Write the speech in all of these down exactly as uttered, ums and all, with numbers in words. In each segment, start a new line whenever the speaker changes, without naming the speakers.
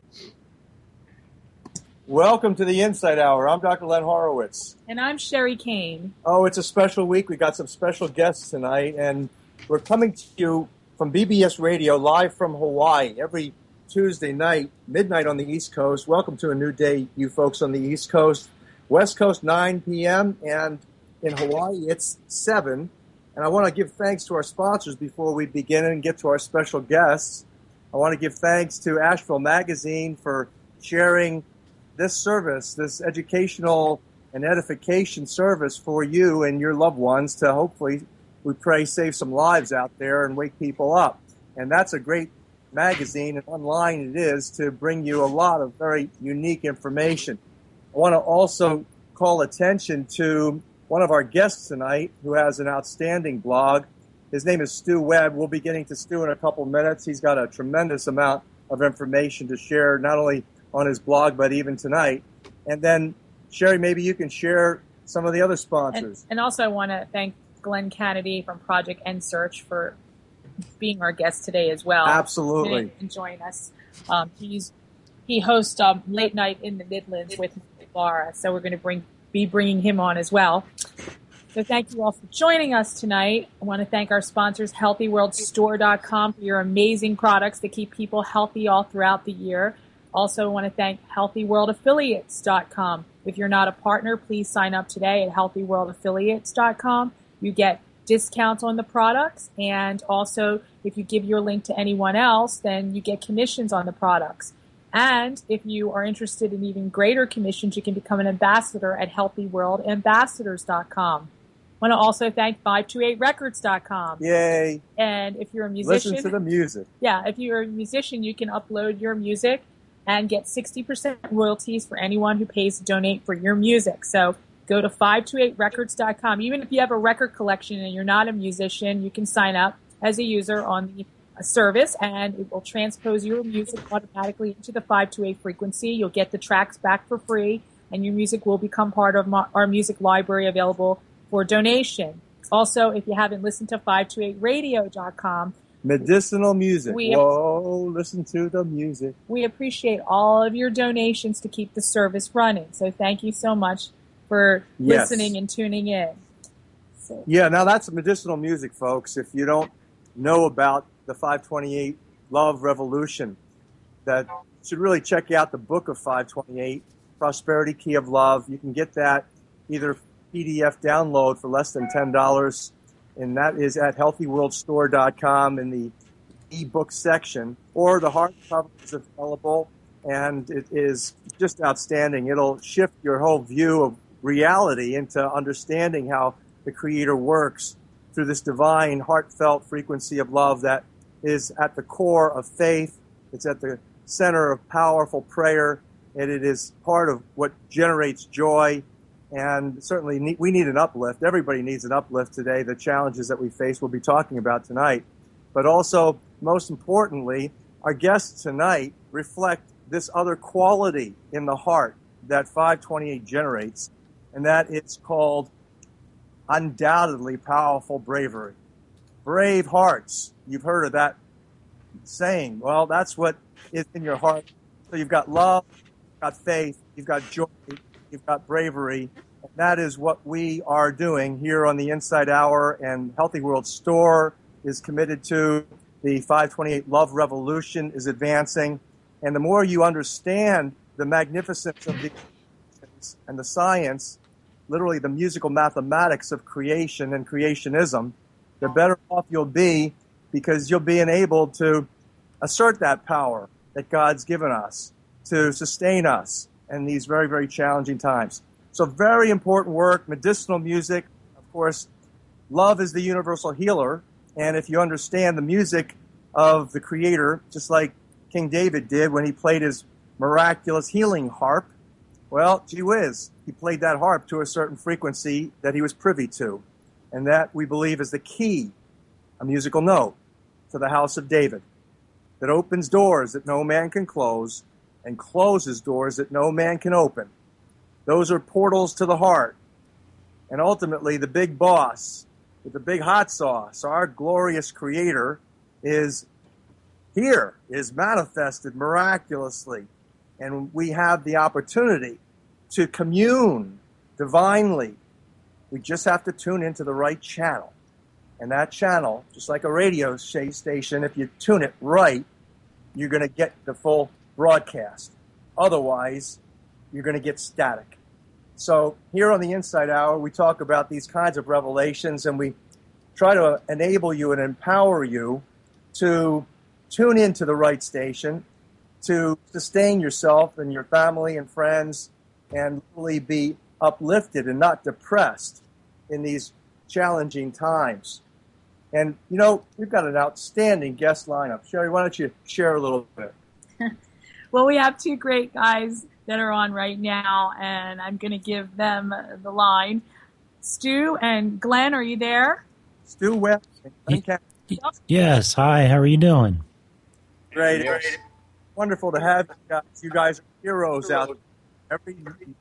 Welcome to the Insight Hour. I'm Doctor Len Horowitz.
And I'm Sherry Kane.
Oh, it's a special week. We got some special guests tonight, and we're coming to you from B B S Radio, live from Hawaii, every Tuesday night, midnight on the East Coast. Welcome to a new day, you folks on the East Coast. West Coast, nine p.m., and in Hawaii, it's seven. And I want to give thanks to our sponsors before we begin and get to our special guests. I want to give thanks to Asheville Magazine for sharing this service, this educational and edification service for you and your loved ones to hopefully, we pray, save some lives out there and wake people up. And that's a great magazine, and online it is, to bring you a lot of very unique information. I want to also call attention to one of our guests tonight who has an outstanding blog. His name is Stu Webb. We'll be getting to Stu in a couple minutes. He's got a tremendous amount of information to share, not only on his blog, but even tonight. And then, Sherry, maybe you can share some of the other sponsors.
And, and also I want to thank Glenn Kennedy from Project N Search for being our guest today as well.
Absolutely.
And join us. Um, he's He hosts um, Late Night in the Midlands with Laura, so we're going to bring be bringing him on as well. So thank you all for joining us tonight. I want to thank our sponsors, healthy world store dot com, for your amazing products that keep people healthy all throughout the year. Also want to thank healthy world affiliates dot com. If you're not a partner, please sign up today at healthy world affiliates dot com. You get discounts on the products, and also if you give your link to anyone else, then you get commissions on the products. And if you are interested in even greater commissions, you can become an ambassador at healthy world ambassadors dot com. I want to also thank five two eight records dot com.
Yay.
And if you're a musician...
Listen to the music.
Yeah, if you're a musician, you can upload your music and get sixty percent royalties for anyone who pays to donate for your music. So go to five two eight records dot com. Even if you have a record collection and you're not a musician, you can sign up as a user on the service, and it will transpose your music automatically into the five two eight frequency. You'll get the tracks back for free, and your music will become part of our music library available for donation. Also, if you haven't listened to five two eight radio dot com,
medicinal music.
We,
Whoa, listen to the music.
We appreciate all of your donations to keep the service running. So thank you so much for
yes.
listening and tuning in. So.
Yeah, now that's medicinal music, folks. If you don't know about the five twenty-eight Love Revolution, that should really check out the book of five twenty-eight, Prosperity Key of Love. You can get that either P D F download for less than ten dollars, and that is at healthy world store dot com in the ebook section, or the hardcover is available, and it is just outstanding. It'll shift your whole view of reality into understanding how the Creator works through this divine, heartfelt frequency of love that is at the core of faith. It's at the center of powerful prayer, and it is part of what generates joy. And certainly need, we need an uplift. Everybody needs an uplift today. The challenges that we face we'll be talking about tonight. But also, most importantly, our guests tonight reflect this other quality in the heart that five twenty-eight generates, and that it's called undoubtedly powerful bravery. Brave hearts. You've heard of that saying. Well, that's what is in your heart. So you've got love, you've got faith, you've got joy, you've got bravery. And that is what we are doing here on the Inside Hour, and Healthy World Store is committed to. The five twenty-eight Love Revolution is advancing. And the more you understand the magnificence of the and the science, literally the musical mathematics of creation and creationism, the better off you'll be, because you'll be enabled to assert that power that God's given us to sustain us in these very, very challenging times. So very important work, medicinal music. Of course, love is the universal healer. And if you understand the music of the Creator, just like King David did when he played his miraculous healing harp, well, gee whiz, he played that harp to a certain frequency that he was privy to. And that, we believe, is the key, a musical note, to the house of David, that opens doors that no man can close and closes doors that no man can open. Those are portals to the heart. And ultimately, the big boss with the big hot sauce, our glorious Creator, is here, is manifested miraculously and we have the opportunity to commune divinely. We just have to tune into the right channel. And that channel, just like a radio station, if you tune it right, you're going to get the full broadcast. Otherwise, you're going to get static. So here on the Insight Hour, we talk about these kinds of revelations, and we try to enable you and empower you to tune into the right station, to sustain yourself and your family and friends, and really be uplifted and not depressed in these challenging times. And, you know, we've got an outstanding guest lineup. Sherry, why don't you share a little bit?
Well, we have two great guys that are on right now, and I'm going to give them the line. Stu and Glenn, are you there?
Stu Webb.
Y- yes. Hi, how are you doing?
Great. It's wonderful to have you guys. You guys are heroes out there. Every,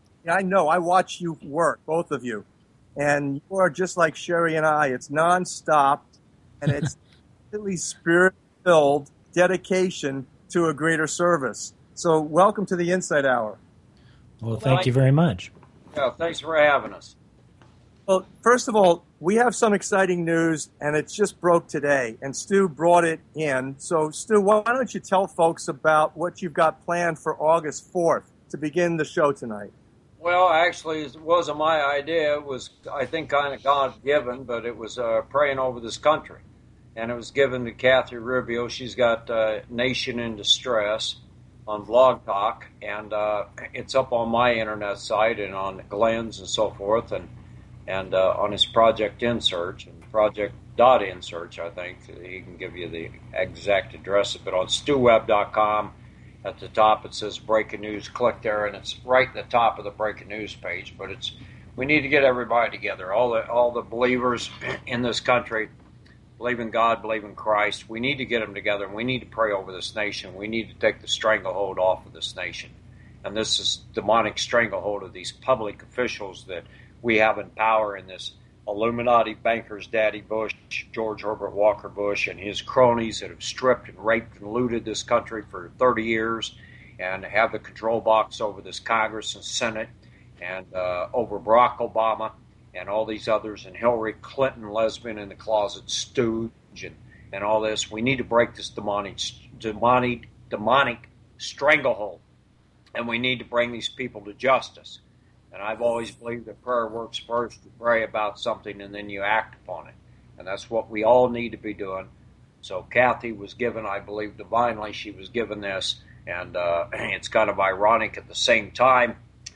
I know. I watch you work, both of you. And you are just like Sherry and I. It's nonstop, and it's really spirit-filled dedication to a greater service. So welcome to the Insight Hour.
Well, thank you very much.
Yeah, thanks for having us.
Well, first of all, we have some exciting news, and it just broke today, and Stu brought it in. So, Stu, why don't you tell folks about what you've got planned for August fourth to begin the show tonight?
Well, actually, it wasn't my idea. It was, I think, kind of God-given, but it was uh, praying over this country. And it was given to Kathy Rubio. She's got uh, Nation in Distress on Blog Talk, and uh, it's up on my internet site and on Glenn's and so forth, and and uh, on his Project InSearch and Project dot InSearch, I think. He can give you the exact address, but on stu webb dot com, at the top it says Breaking News. Click there, and it's right at the top of the Breaking News page. But it's we need to get everybody together, all the all the believers in this country, believe in God, believe in Christ. We need to get them together, and we need to pray over this nation. We need to take the stranglehold off of this nation. And this is demonic stranglehold of these public officials that we have in power in this Illuminati bankers, Daddy Bush, George Herbert Walker Bush, and his cronies that have stripped and raped and looted this country for thirty years and have the control box over this Congress and Senate and uh, over Barack Obama and all these others, and Hillary Clinton, lesbian in the closet stooge, and, and all this. We need to break this demonic, demonic, demonic stranglehold, and we need to bring these people to justice. And I've always believed that prayer works first. You pray about something, and then you act upon it. And that's what we all need to be doing. So Kathy was given, I believe, divinely, she was given this, and uh, it's kind of ironic at the same time.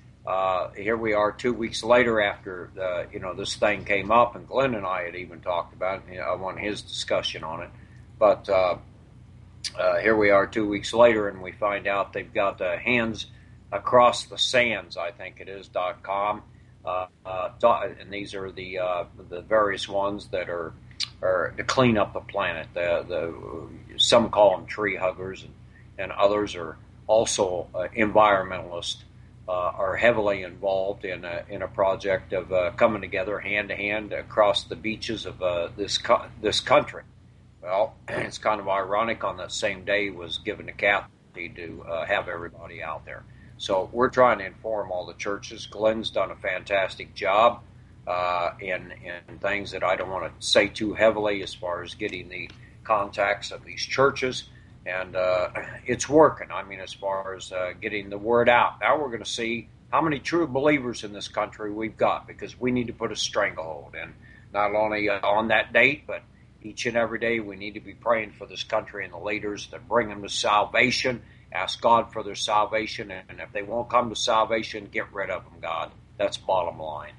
Uh, here we are two weeks later after uh, you know this thing came up, and Glenn and I had even talked about it. You know, I want his discussion on it. But uh, uh, here we are two weeks later, and we find out they've got uh, hands across the sands, I think it is, dot com. Uh, uh, and these are the uh, the various ones that are, are to clean up the planet. The, the, some call them tree huggers, and, and others are also uh, environmentalists. Uh, are heavily involved in a, in a project of uh, coming together hand to hand across the beaches of uh, this co- this country. Well, it's kind of ironic. On that same day was given to Kathy to uh, have everybody out there. So we're trying to inform all the churches. Glenn's done a fantastic job uh, in in things that I don't want to say too heavily as far as getting the contacts of these churches. And uh, it's working. I mean, as far as uh, getting the word out. Now we're going to see how many true believers in this country we've got, because we need to put a stranglehold. And not only uh, on that date, but each and every day we need to be praying for this country and the leaders that bring them to salvation. Ask God for their salvation. And if they won't come to salvation, get rid of them, God. That's bottom line.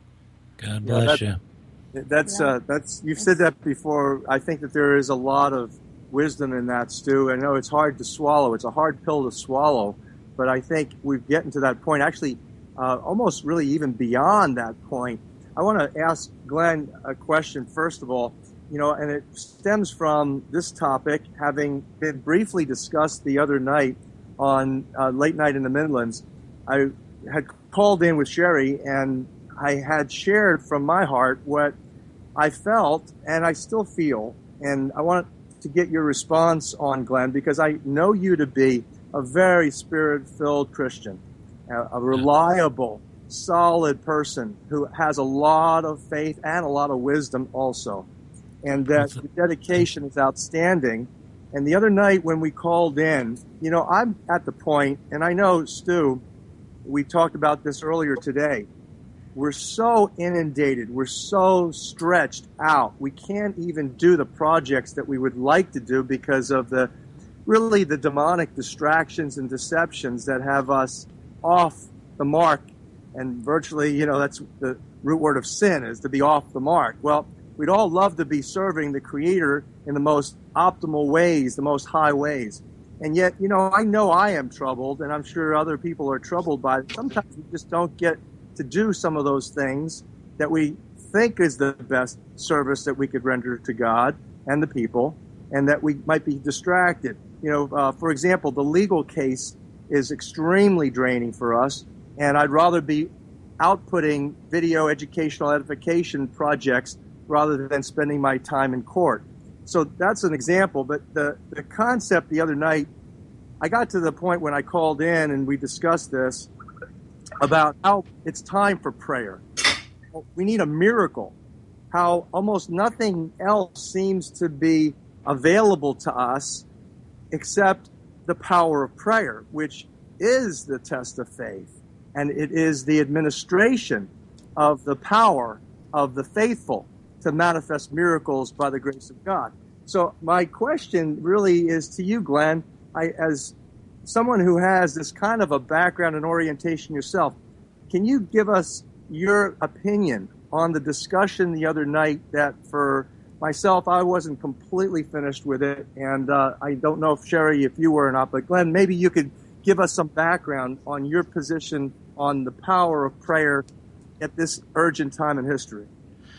God bless
yeah,
that,
you. That's, uh, that's, you've said that before. I think that there is a lot of wisdom in that, Stu. I know it's hard to swallow. It's a hard pill to swallow, but I think we're getting to that point, actually uh, almost really even beyond that point. I want to ask Glenn a question, first of all, you know, and it stems from this topic having been briefly discussed the other night on uh, Late Night in the Midlands. I had called in with Sherry, and I had shared from my heart what I felt, and I still feel, and I want to get your response on, Glenn, because I know you to be a very spirit-filled Christian, a, a reliable, solid person who has a lot of faith and a lot of wisdom also. And that the dedication is outstanding. And the other night when we called in, you know, I'm at the point, and I know, Stu, we talked about this earlier today, we're so inundated, we're so stretched out, we can't even do the projects that we would like to do because of the, really the demonic distractions and deceptions that have us off the mark. And virtually, you know, that's the root word of sin, is to be off the mark. Well, we'd all love to be serving the Creator in the most optimal ways, the most high ways. And yet, you know, I know I am troubled, and I'm sure other people are troubled by it. Sometimes we just don't get to do some of those things that we think is the best service that we could render to God and the people, and that we might be distracted. You know, uh, for example, the legal case is extremely draining for us, and I'd rather be outputting video educational edification projects rather than spending my time in court. So that's an example, but the, the concept the other night, I got to the point when I called in and we discussed this about how it's time for prayer. We need a miracle, how almost nothing else seems to be available to us except the power of prayer, which is the test of faith, and it is the administration of the power of the faithful to manifest miracles by the grace of God. So my question really is to you, Glenn, I, as someone who has this kind of a background and orientation yourself, can you give us your opinion on the discussion the other night that for myself, I wasn't completely finished with it, and uh, I don't know if Sherry, if you were or not, but Glenn, maybe you could give us some background on your position on the power of prayer at this urgent time in history.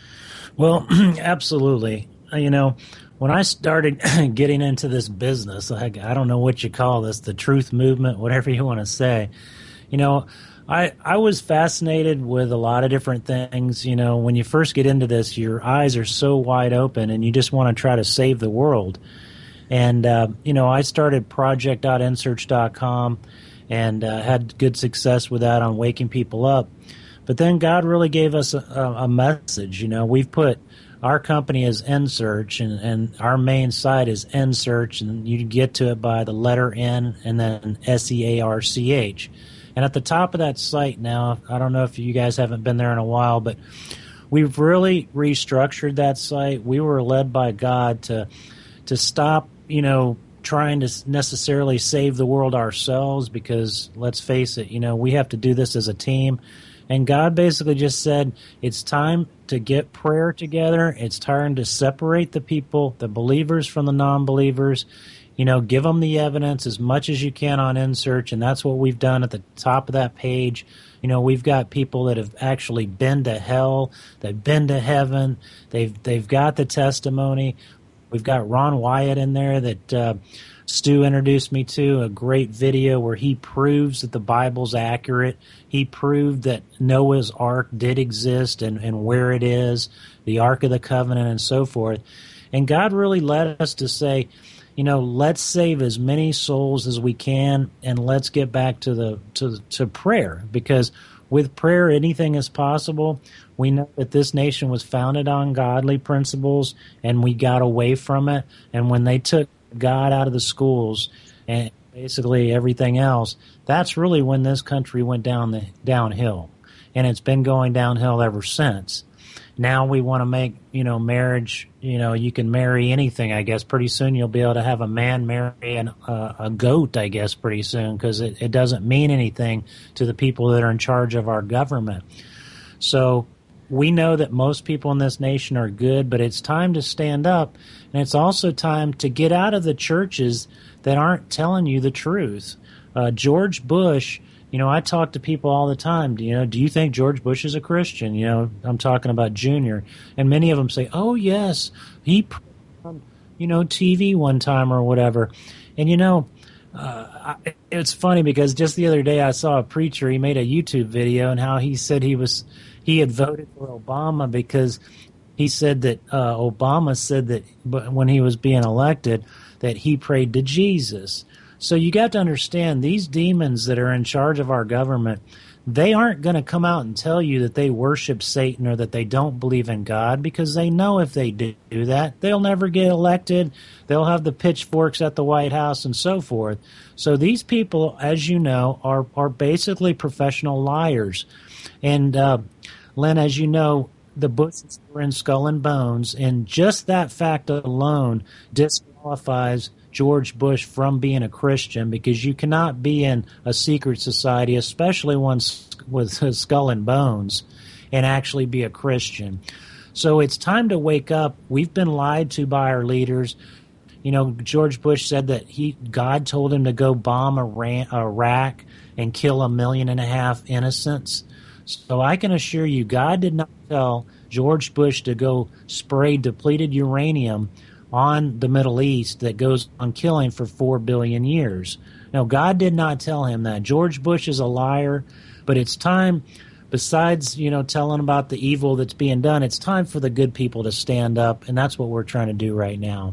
Well, absolutely. You know, when I started getting into this business, I, I don't know what you call this, the truth movement, whatever you want to say, you know, I, I was fascinated with a lot of different things. You know, when you first get into this, your eyes are so wide open and you just want to try to save the world. And, uh, you know, I started project dot n search dot com and uh, had good success with that on waking people up. But then God really gave us a, a message. You know, we've put our company as N-Search, and, and our main site is N-Search, and you get to it by the letter N and then S E A R C H. And at the top of that site now, I don't know if you guys haven't been there in a while, but we've really restructured that site. We were led by God to to stop, you know, trying to necessarily save the world ourselves, because let's face it, you know, we have to do this as a team. And God basically just said, it's time to get prayer together. It's time to separate the people, the believers from the non-believers. You know, give them the evidence as much as you can on N-Search, and that's what we've done at the top of that page. You know, we've got people that have actually been to hell, they've been to heaven, they've they've got the testimony. We've got Ron Wyatt in there that uh, Stu introduced me to, a great video where he proves that the Bible's accurate. He proved that Noah's Ark did exist and, and where it is, the Ark of the Covenant and so forth. And God really led us to say, you know, let's save as many souls as we can, and let's get back to the to to prayer, because with prayer anything is possible. We know that this nation was founded on godly principles, and we got away from it. And when they took God out of the schools and basically everything else, that's really when this country went down the downhill, and it's been going downhill ever since. Now we want to make, you know, marriage, you know, you can marry anything, I guess. Pretty soon you'll be able to have a man marry an, uh, a goat, I guess, pretty soon, because it, it doesn't mean anything to the people that are in charge of our government. So we know that most people in this nation are good, but it's time to stand up, and it's also time to get out of the churches that aren't telling you the truth. Uh, George Bush, you know, I talk to people all the time. You know, do you think George Bush is a Christian? You know, I'm talking about Junior. And many of them say, oh, yes, he, you know, T V one time or whatever. And, you know, uh, I, it's funny because just the other day I saw a preacher. He made a YouTube video and how he said he was he had voted for Obama because he said that uh, Obama said that when he was being elected that he prayed to Jesus. So you got to understand, these demons that are in charge of our government, they aren't going to come out and tell you that they worship Satan or that they don't believe in God, because they know if they do that, they'll never get elected. They'll have the pitchforks at the White House and so forth. So these people, as you know, are, are basically professional liars. And, uh, Lynn, as you know, the Bushes were in Skull and Bones, and just that fact alone disqualifies George Bush from being a Christian, because you cannot be in a secret society, especially one with Skull and Bones, and actually be a Christian. So it's time to wake up. We've been lied to by our leaders. You know, George Bush said that he God told him to go bomb Iran, Iraq and kill a million and a half innocents. So I can assure you, God did not tell George Bush to go spray depleted uranium on the Middle East that goes on killing for four billion years. No, God did not tell him that. George Bush is a liar, but it's time, besides, you know, telling about the evil that's being done, it's time for the good people to stand up, and that's what we're trying to do right now.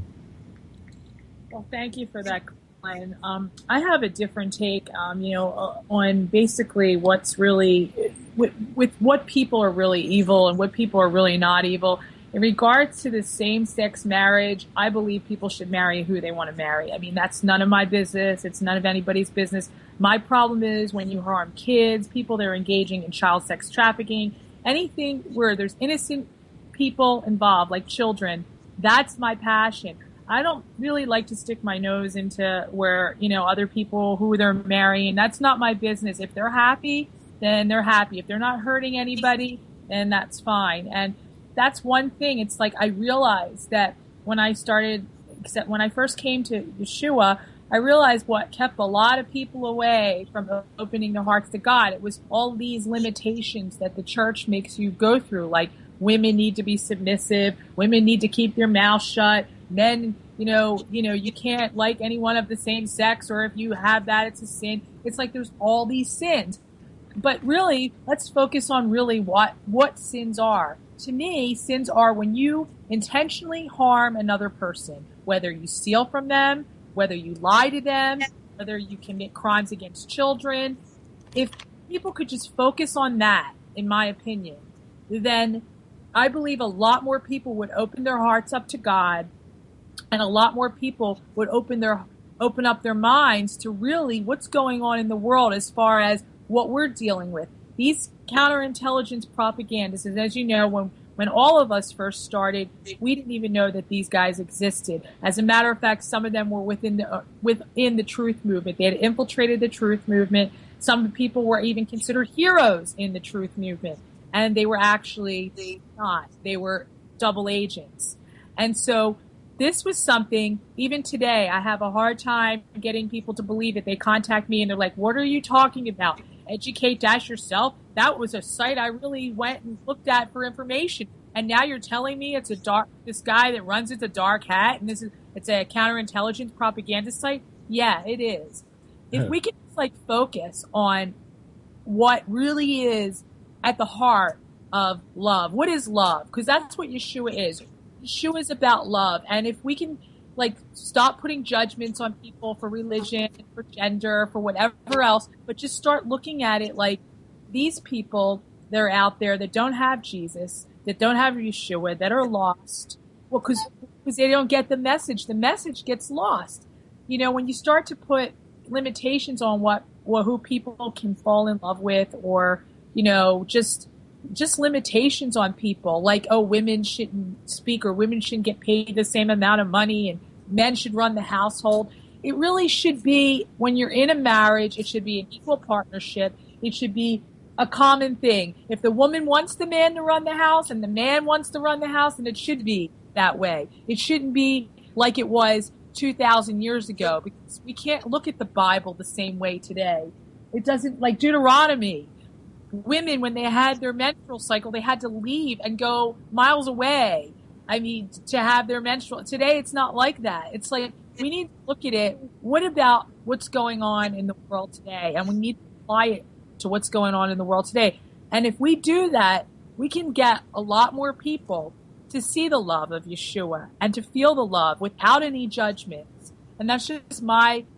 Well, thank you for that, Glenn. Um, I have a different take, um, you know, uh, on basically what's really, with, with what people are really evil and what people are really not evil. In regards to the same-sex marriage, I believe people should marry who they want to marry. I mean, that's none of my business. It's none of anybody's business. My problem is when you harm kids, people that are engaging in child sex trafficking, anything where there's innocent people involved, like children, that's my passion. I don't really like to stick my nose into where, you know, other people who they're marrying. That's not my business. If they're happy, then they're happy. If they're not hurting anybody, then that's fine. And that's one thing. It's like I realized that when I started, except when I first came to Yeshua, I realized what kept a lot of people away from opening their hearts to God. It was all these limitations that the church makes you go through, like women need to be submissive, women need to keep their mouth shut, men, you know, you know, you can't like anyone of the same sex, or if you have that, it's a sin. It's like there's all these sins. But really, let's focus on really what, what sins are. To me, sins are when you intentionally harm another person, whether you steal from them, whether you lie to them, whether you commit crimes against children. If people could just focus on that, in my opinion, then I believe a lot more people would open their hearts up to God, and a lot more people would open their open up their minds to really what's going on in the world as far as what we're dealing with. These counterintelligence propagandists, as you know, when when all of us first started, we didn't even know that these guys existed. As a matter of fact, some of them were within the uh, within the truth movement. They had infiltrated the truth movement. Some people were even considered heroes in the truth movement, and they were actually not. They were double agents. And so this was something, even today, I have a hard time getting people to believe it. They contact me and they're like, what are you talking about? Educate Dash Yourself? That was a site I really went and looked at for information. And now you're telling me it's a dark, this guy that runs it's a dark hat, and this is, it's a counterintelligence propaganda site? Yeah, it is. If yeah. we could just like focus on what really is at the heart of love. What is love? Because that's what Yeshua is. Yeshua is about love. And if we can like stop putting judgments on people for religion, for gender, for whatever else, but just start looking at it like these people that are out there that don't have Jesus, that don't have Yeshua, that are lost. Well, because because they don't get the message. The message gets lost. You know, when you start to put limitations on what, what who people can fall in love with, or, you know, just just limitations on people, like, oh, women shouldn't speak, or women shouldn't get paid the same amount of money, and men should run the household. It really should be, when you're in a marriage, it should be an equal partnership. It should be a common thing. If the woman wants the man to run the house and the man wants to run the house, then it should be that way. It shouldn't be like it was two thousand years ago, because we can't look at the Bible the same way today. It doesn't, like Deuteronomy. Women, when they had their menstrual cycle, they had to leave and go miles away. I mean, to have their menstrual. Today, it's not like that. It's like, we need to look at it. What about what's going on in the world today? And we need to apply it to what's going on in the world today. And if we do that, we can get a lot more people to see the love of Yeshua and to feel the love without any judgments. And that's just my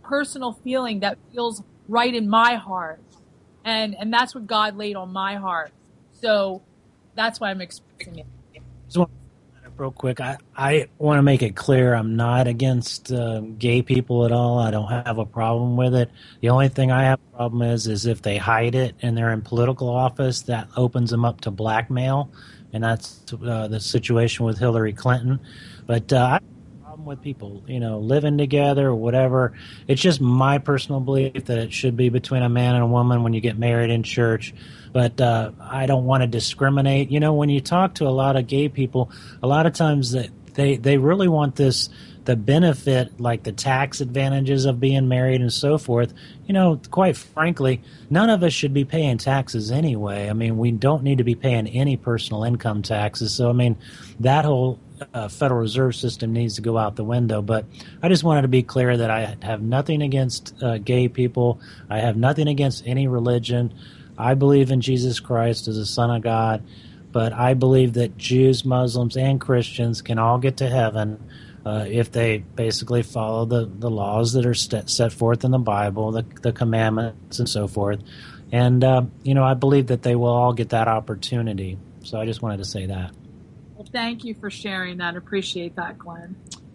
personal feeling that feels right in my heart. And, and that's what God laid on my heart. So that's why I'm expressing it.
Just want to, real quick, I, I want to make it clear I'm not against uh, gay people at all. I don't have a problem with it. The only thing I have a problem is is if they hide it and they're in political office, that opens them up to blackmail, and that's uh, the situation with Hillary Clinton. But uh, I have a problem with people, you know, living together or whatever. It's just my personal belief that it should be between a man and a woman when you get married in church. But uh, I don't want to discriminate. You know, when you talk to a lot of gay people, a lot of times they, they, they really want this, the benefit, like the tax advantages of being married and so forth. You know, quite frankly, none of us should be paying taxes anyway. I mean, we don't need to be paying any personal income taxes. So, I mean, that whole uh, Federal Reserve system needs to go out the window. But I just wanted to be clear that I have nothing against uh, gay people. I have nothing against any religion. I believe in Jesus Christ as the Son of God, but I believe that Jews, Muslims, and Christians can all get to heaven uh, if they basically follow the, the laws that are st- set forth in the Bible, the, the commandments, and so forth. And, uh, you know, I believe that they will all get that opportunity. So I just wanted to say that.
Well, thank you for sharing that. Appreciate that, Glenn.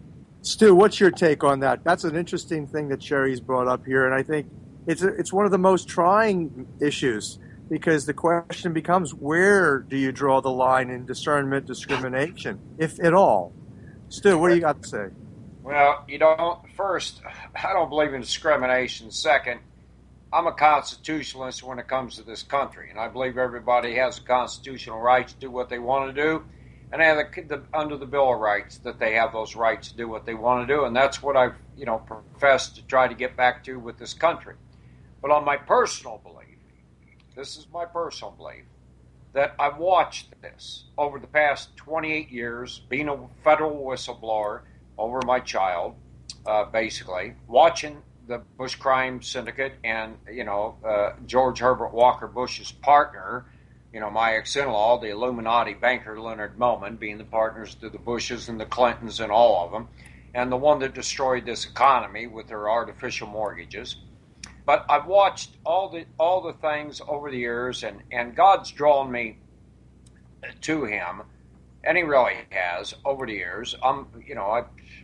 Stu, what's your take on that? That's an interesting thing that Sherry's brought up here, and I think It's a, it's one of the most trying issues, because the question becomes, where do you draw the line in discernment, discrimination, if at all? Stu, what do you got to say?
Well, you don't. First, I don't believe in discrimination. Second, I'm a constitutionalist when it comes to this country, and I believe everybody has a constitutional right to do what they want to do, and they have the, the, under the Bill of Rights that they have those rights to do what they want to do, and that's what I've you know professed to try to get back to with this country. But on my personal belief, this is my personal belief, that I've watched this over the past twenty-eight years, being a federal whistleblower over my child, uh, basically, watching the Bush Crime Syndicate and, you know, uh, George Herbert Walker Bush's partner, you know, my ex-in-law, the Illuminati banker Leonard Mellman, being the partners to the Bushes and the Clintons and all of them, and the one that destroyed this economy with their artificial mortgages. But I've watched all the all the things over the years, and, and God's drawn me to Him, and He really has over the years. I'm, you know, I,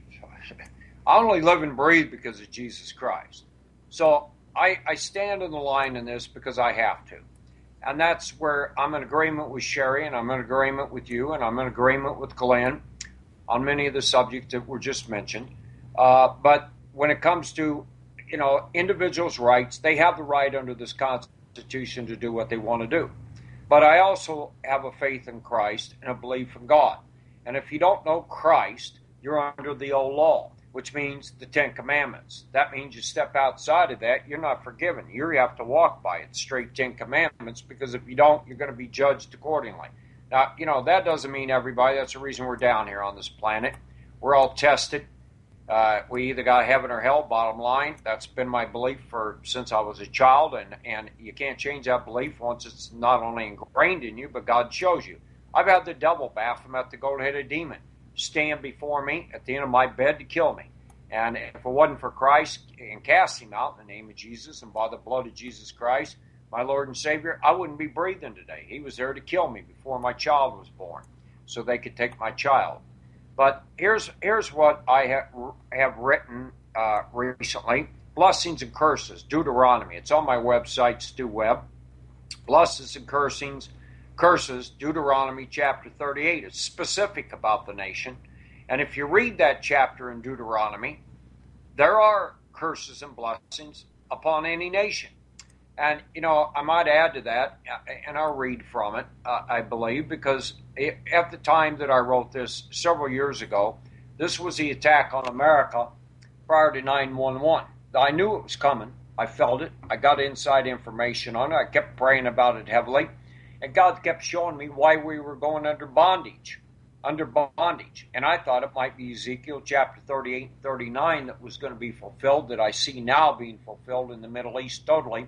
I only live and breathe because of Jesus Christ. So I, I stand in the line in this because I have to, and that's where I'm in agreement with Sherry, and I'm in agreement with you, and I'm in agreement with Glenn on many of the subjects that were just mentioned. Uh, but when it comes to you know, individuals' rights, they have the right under this Constitution to do what they want to do. But I also have a faith in Christ and a belief in God. And if you don't know Christ, you're under the old law, which means the Ten Commandments. That means you step outside of that, you're not forgiven. You have to walk by it, straight Ten Commandments, because if you don't, you're going to be judged accordingly. Now, you know, that doesn't mean everybody. That's the reason we're down here on this planet. We're all tested. Uh, we either got heaven or hell, bottom line. That's been my belief for since I was a child, and, and you can't change that belief once it's not only ingrained in you, but God shows you. I've had the devil, Baphomet, the gold-headed demon, stand before me at the end of my bed to kill me. And if it wasn't for Christ and cast him out in the name of Jesus and by the blood of Jesus Christ, my Lord and Savior, I wouldn't be breathing today. He was there to kill me before my child was born, so they could take my child. But here's here's what I have, have written uh, recently. Blessings and curses, Deuteronomy. It's on my website, Stu Webb. Blessings and cursings, curses, Deuteronomy chapter thirty-eight. It's specific about the nation. And if you read that chapter in Deuteronomy, there are curses and blessings upon any nation. And, you know, I might add to that, and I'll read from it, uh, I believe, because it, at the time that I wrote this several years ago, this was the attack on America prior to nine one one. I knew it was coming. I felt it. I got inside information on it. I kept praying about it heavily. And God kept showing me why we were going under bondage, under bondage. And I thought it might be Ezekiel chapter thirty-eight and thirty-nine that was going to be fulfilled, that I see now being fulfilled in the Middle East totally.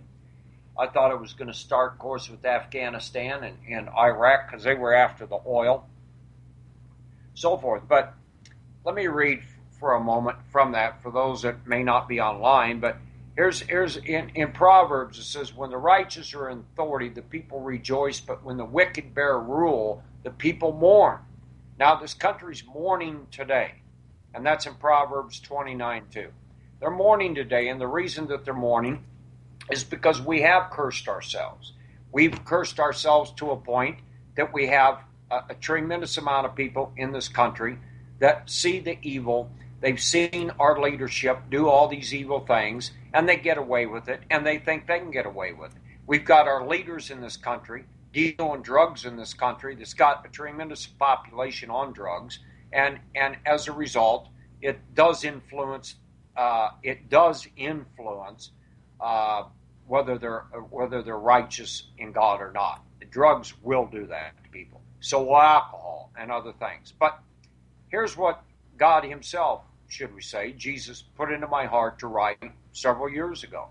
I thought it was going to start, of course, with Afghanistan and, and Iraq, because they were after the oil, so forth. But let me read for a moment from that for those that may not be online, but here's here's in, in Proverbs it says, when the righteous are in authority, the people rejoice, but when the wicked bear rule, the people mourn. Now this country's mourning today, and that's in Proverbs twenty-nine two. They're mourning today, and the reason that they're mourning is because we have cursed ourselves. We've cursed ourselves to a point that we have a, a tremendous amount of people in this country that see the evil. They've seen our leadership do all these evil things, and they get away with it, and they think they can get away with it. We've got our leaders in this country dealing drugs in this country that's got a tremendous population on drugs, and, and as a result, it does influence uh, it does influence uh, whether they're whether they're righteous in God or not. The drugs will do that to people. So will alcohol and other things. But here's what God himself, should we say, Jesus put into my heart to write several years ago.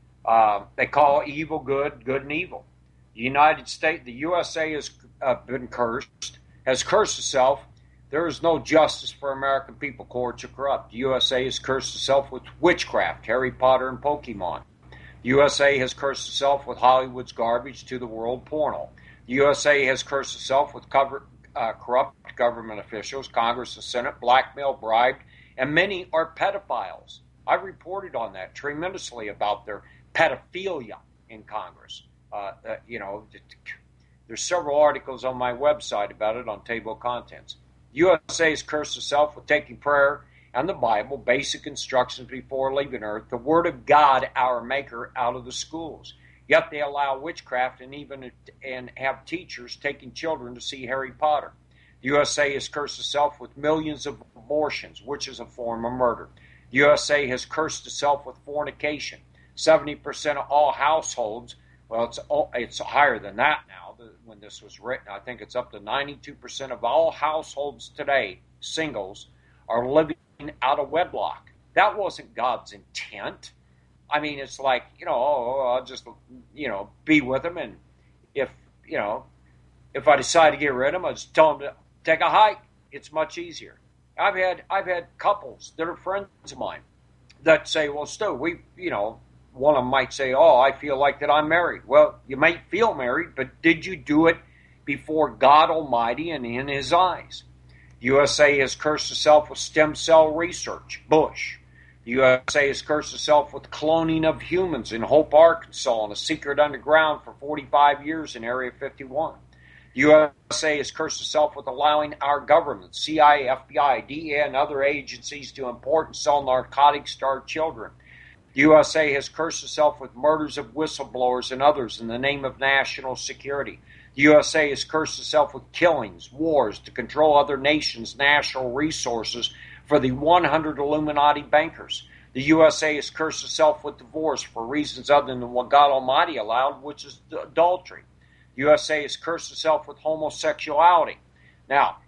Uh, they call evil good, good and evil. The United States, the U S A has uh, been cursed, has cursed itself. There is no justice for American people. Courts are corrupt. The U S A has cursed itself with witchcraft, Harry Potter and Pokemon. The U S A has cursed itself with Hollywood's garbage to the world porno. The U S A has cursed itself with cover, uh, corrupt government officials, Congress and Senate, blackmail, bribed, and many are pedophiles. I reported on that tremendously about their pedophilia in Congress. Uh, uh, you know, there's several articles on my website about it on table of contents. The U S A has cursed itself with taking prayer and the Bible, basic instructions before leaving Earth, the Word of God, our Maker, out of the schools. Yet they allow witchcraft and even and have teachers taking children to see Harry Potter. The U S A has cursed itself with millions of abortions, which is a form of murder. The U S A has cursed itself with fornication. seventy percent of all households, well, it's it's higher than that now when this was written. I think it's up to ninety-two percent of all households today, singles, are living out of wedlock. That wasn't God's intent. I mean, it's like, you know, oh, I'll just, you know, be with them, and if, you know, if I decide to get rid of them, I just tell them to take a hike. It's much easier. I've had I've had couples that are friends of mine that say, well, Stu, we, you know, one of them might say, oh, I feel like that I'm married. Well, you might feel married, but did you do it before God Almighty and in His eyes? The U S A has cursed itself with stem cell research, Bush. The U S A has cursed itself with cloning of humans in Hope, Arkansas, in a secret underground for forty-five years in Area fifty-one. The U S A has cursed itself with allowing our government, C I A, F B I, D E A, and other agencies to import and sell narcotics to our children. The U S A has cursed itself with murders of whistleblowers and others in the name of national security. The U S A has cursed itself with killings, wars, to control other nations' national resources for the one hundred Illuminati bankers. The U S A has cursed itself with divorce for reasons other than what God Almighty allowed, which is adultery. The U S A has cursed itself with homosexuality. Now,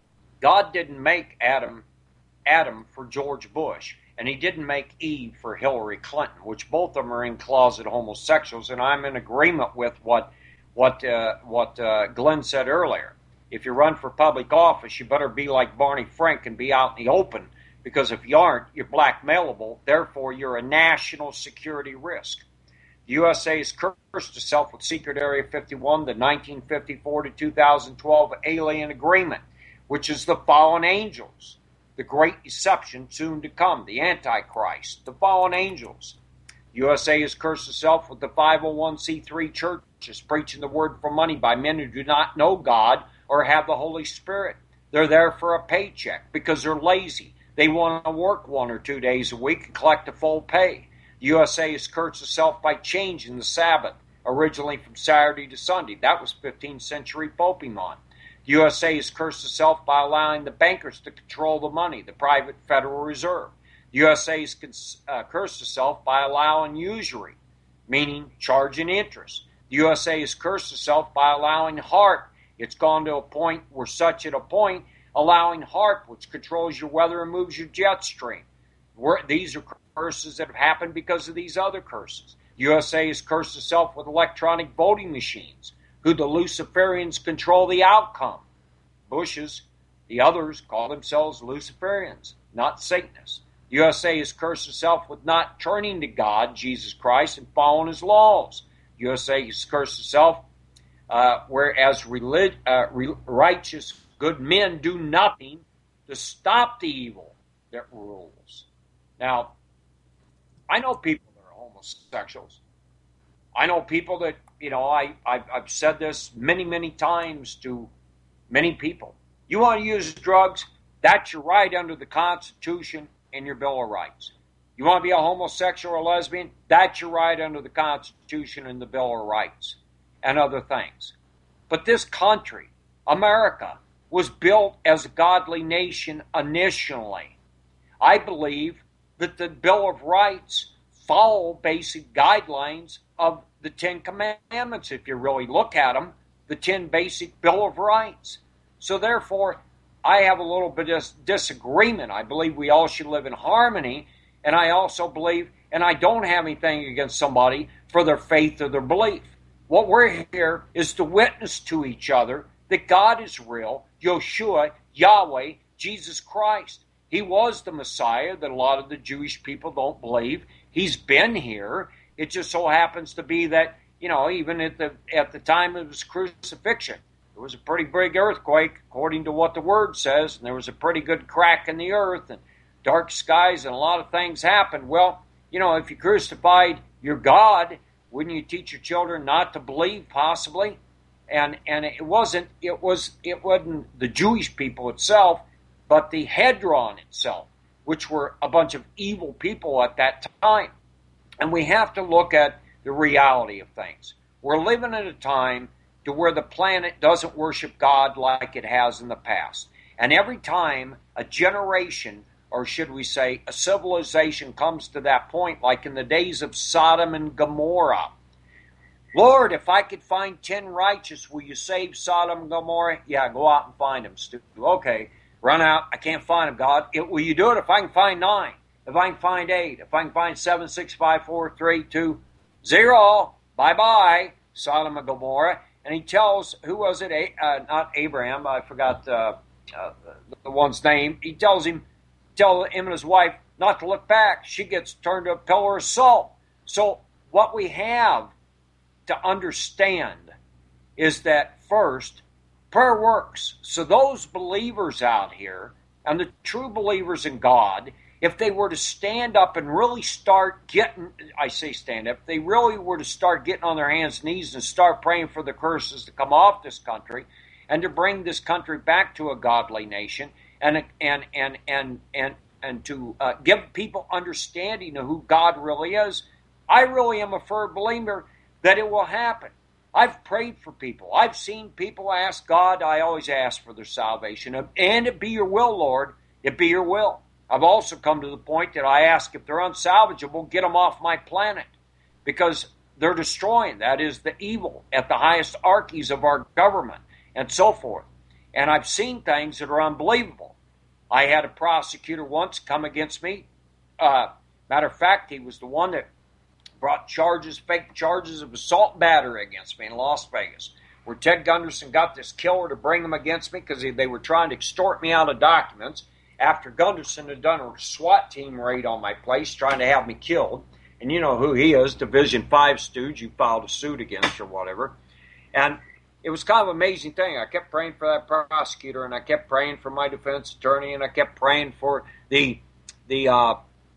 God didn't make Adam Adam for George Bush, and He didn't make Eve for Hillary Clinton, which both of them are in closet homosexuals, and I'm in agreement with what what uh, what uh, Glenn said earlier. If you run for public office, you better be like Barney Frank and be out in the open, because if you aren't, you're blackmailable. Therefore, you're a national security risk. The U S A has cursed itself with Secret Area fifty-one, the nineteen fifty-four to two thousand twelve Alien Agreement, which is the fallen angels, the great deception soon to come, the Antichrist, the fallen angels. The U S A has cursed itself with the five oh one c three churches preaching the word for money by men who do not know God or have the Holy Spirit. They're there for a paycheck because they're lazy. They want to work one or two days a week and collect a full pay. The U S A has cursed itself by changing the Sabbath, originally from Saturday to Sunday. That was fifteenth century Pokemon. The U S A has cursed itself by allowing the bankers to control the money, the private Federal Reserve. The U S A has uh, cursed itself by allowing usury, meaning charging interest. The U S A has cursed itself by allowing HAARP. It's gone to a point, we're such at a point, allowing HAARP, which controls your weather and moves your jet stream. We're, these are curses that have happened because of these other curses. The U S A has cursed itself with electronic voting machines, who the Luciferians control the outcome. Bushes, the others, call themselves Luciferians. not Satanists. The U S A has cursed itself with not turning to God, Jesus Christ, and following his laws. The U S A has cursed itself, uh, whereas relig- uh, re- righteous, good men do nothing to stop the evil that rules. Now, I know people that are homosexuals. I know people that, you know, I, I've, I've said this many, many times to many people. You want to use drugs? That's your right under the Constitution and your Bill of Rights. You want to be a homosexual or lesbian? That's your right under the Constitution and the Bill of Rights and other things. But this country, America, was built as a godly nation initially. I believe that the Bill of Rights follow basic guidelines of the Ten Commandments, if you really look at them, the ten basic Bill of Rights. So therefore, I have a little bit of disagreement. I believe we all should live in harmony, and I also believe, and I don't have anything against somebody for their faith or their belief. What we're here is to witness to each other that God is real, Yeshua, Yahweh, Jesus Christ. He was the Messiah that a lot of the Jewish people don't believe. He's been here. It just so happens to be that, you know, even at the at the time of his crucifixion, there was a pretty big earthquake, according to what the Word says, and there was a pretty good crack in the earth, and dark skies, and a lot of things happened. Well, you know, if you crucified your God, wouldn't you teach your children not to believe, possibly? And and it wasn't it was it wasn't the Jewish people itself, but the Hedron itself, which were a bunch of evil people at that time. And we have to look at the reality of things. We're living at a time to where the planet doesn't worship God like it has in the past. And every time a generation, or should we say a civilization, comes to that point, like in the days of Sodom and Gomorrah, Lord, if I could find ten righteous, will you save Sodom and Gomorrah? Yeah, go out and find them, stupid. Okay, run out. I can't find them, God. It, will you do it if I can find nine? If I can find eight? If I can find seven, six, five, four, three, two, zero? Bye-bye, Sodom and Gomorrah. And he tells, who was it? Uh, not Abraham. I forgot uh, uh, the one's name. He tells him, tell him and his wife not to look back. She gets turned to a pillar of salt. So what we have to understand is that first, prayer works. So those believers out here and the true believers in God, if they were to stand up and really start getting, I say stand up, if they really were to start getting on their hands and knees and start praying for the curses to come off this country and to bring this country back to a godly nation and and and and and and to uh, give people understanding of who God really is, I really am a firm believer that it will happen. I've prayed for people. I've seen people ask God. I always ask for their salvation. And it be your will, Lord. It be your will. I've also come to the point that I ask if they're unsalvageable, get them off my planet. Because they're destroying, that is, the evil at the highest archies of our government and so forth. And I've seen things that are unbelievable. I had a prosecutor once come against me. Uh, matter of fact, he was the one that brought charges, fake charges of assault and battery against me in Las Vegas, where Ted Gunderson got this killer to bring them against me because they were trying to extort me out of documents after Gunderson had done a SWAT team raid on my place trying to have me killed. And you know who he is, Division five stooge, you filed a suit against or whatever. And it was kind of an amazing thing. I kept praying for that prosecutor, and I kept praying for my defense attorney, and I kept praying for the the uh,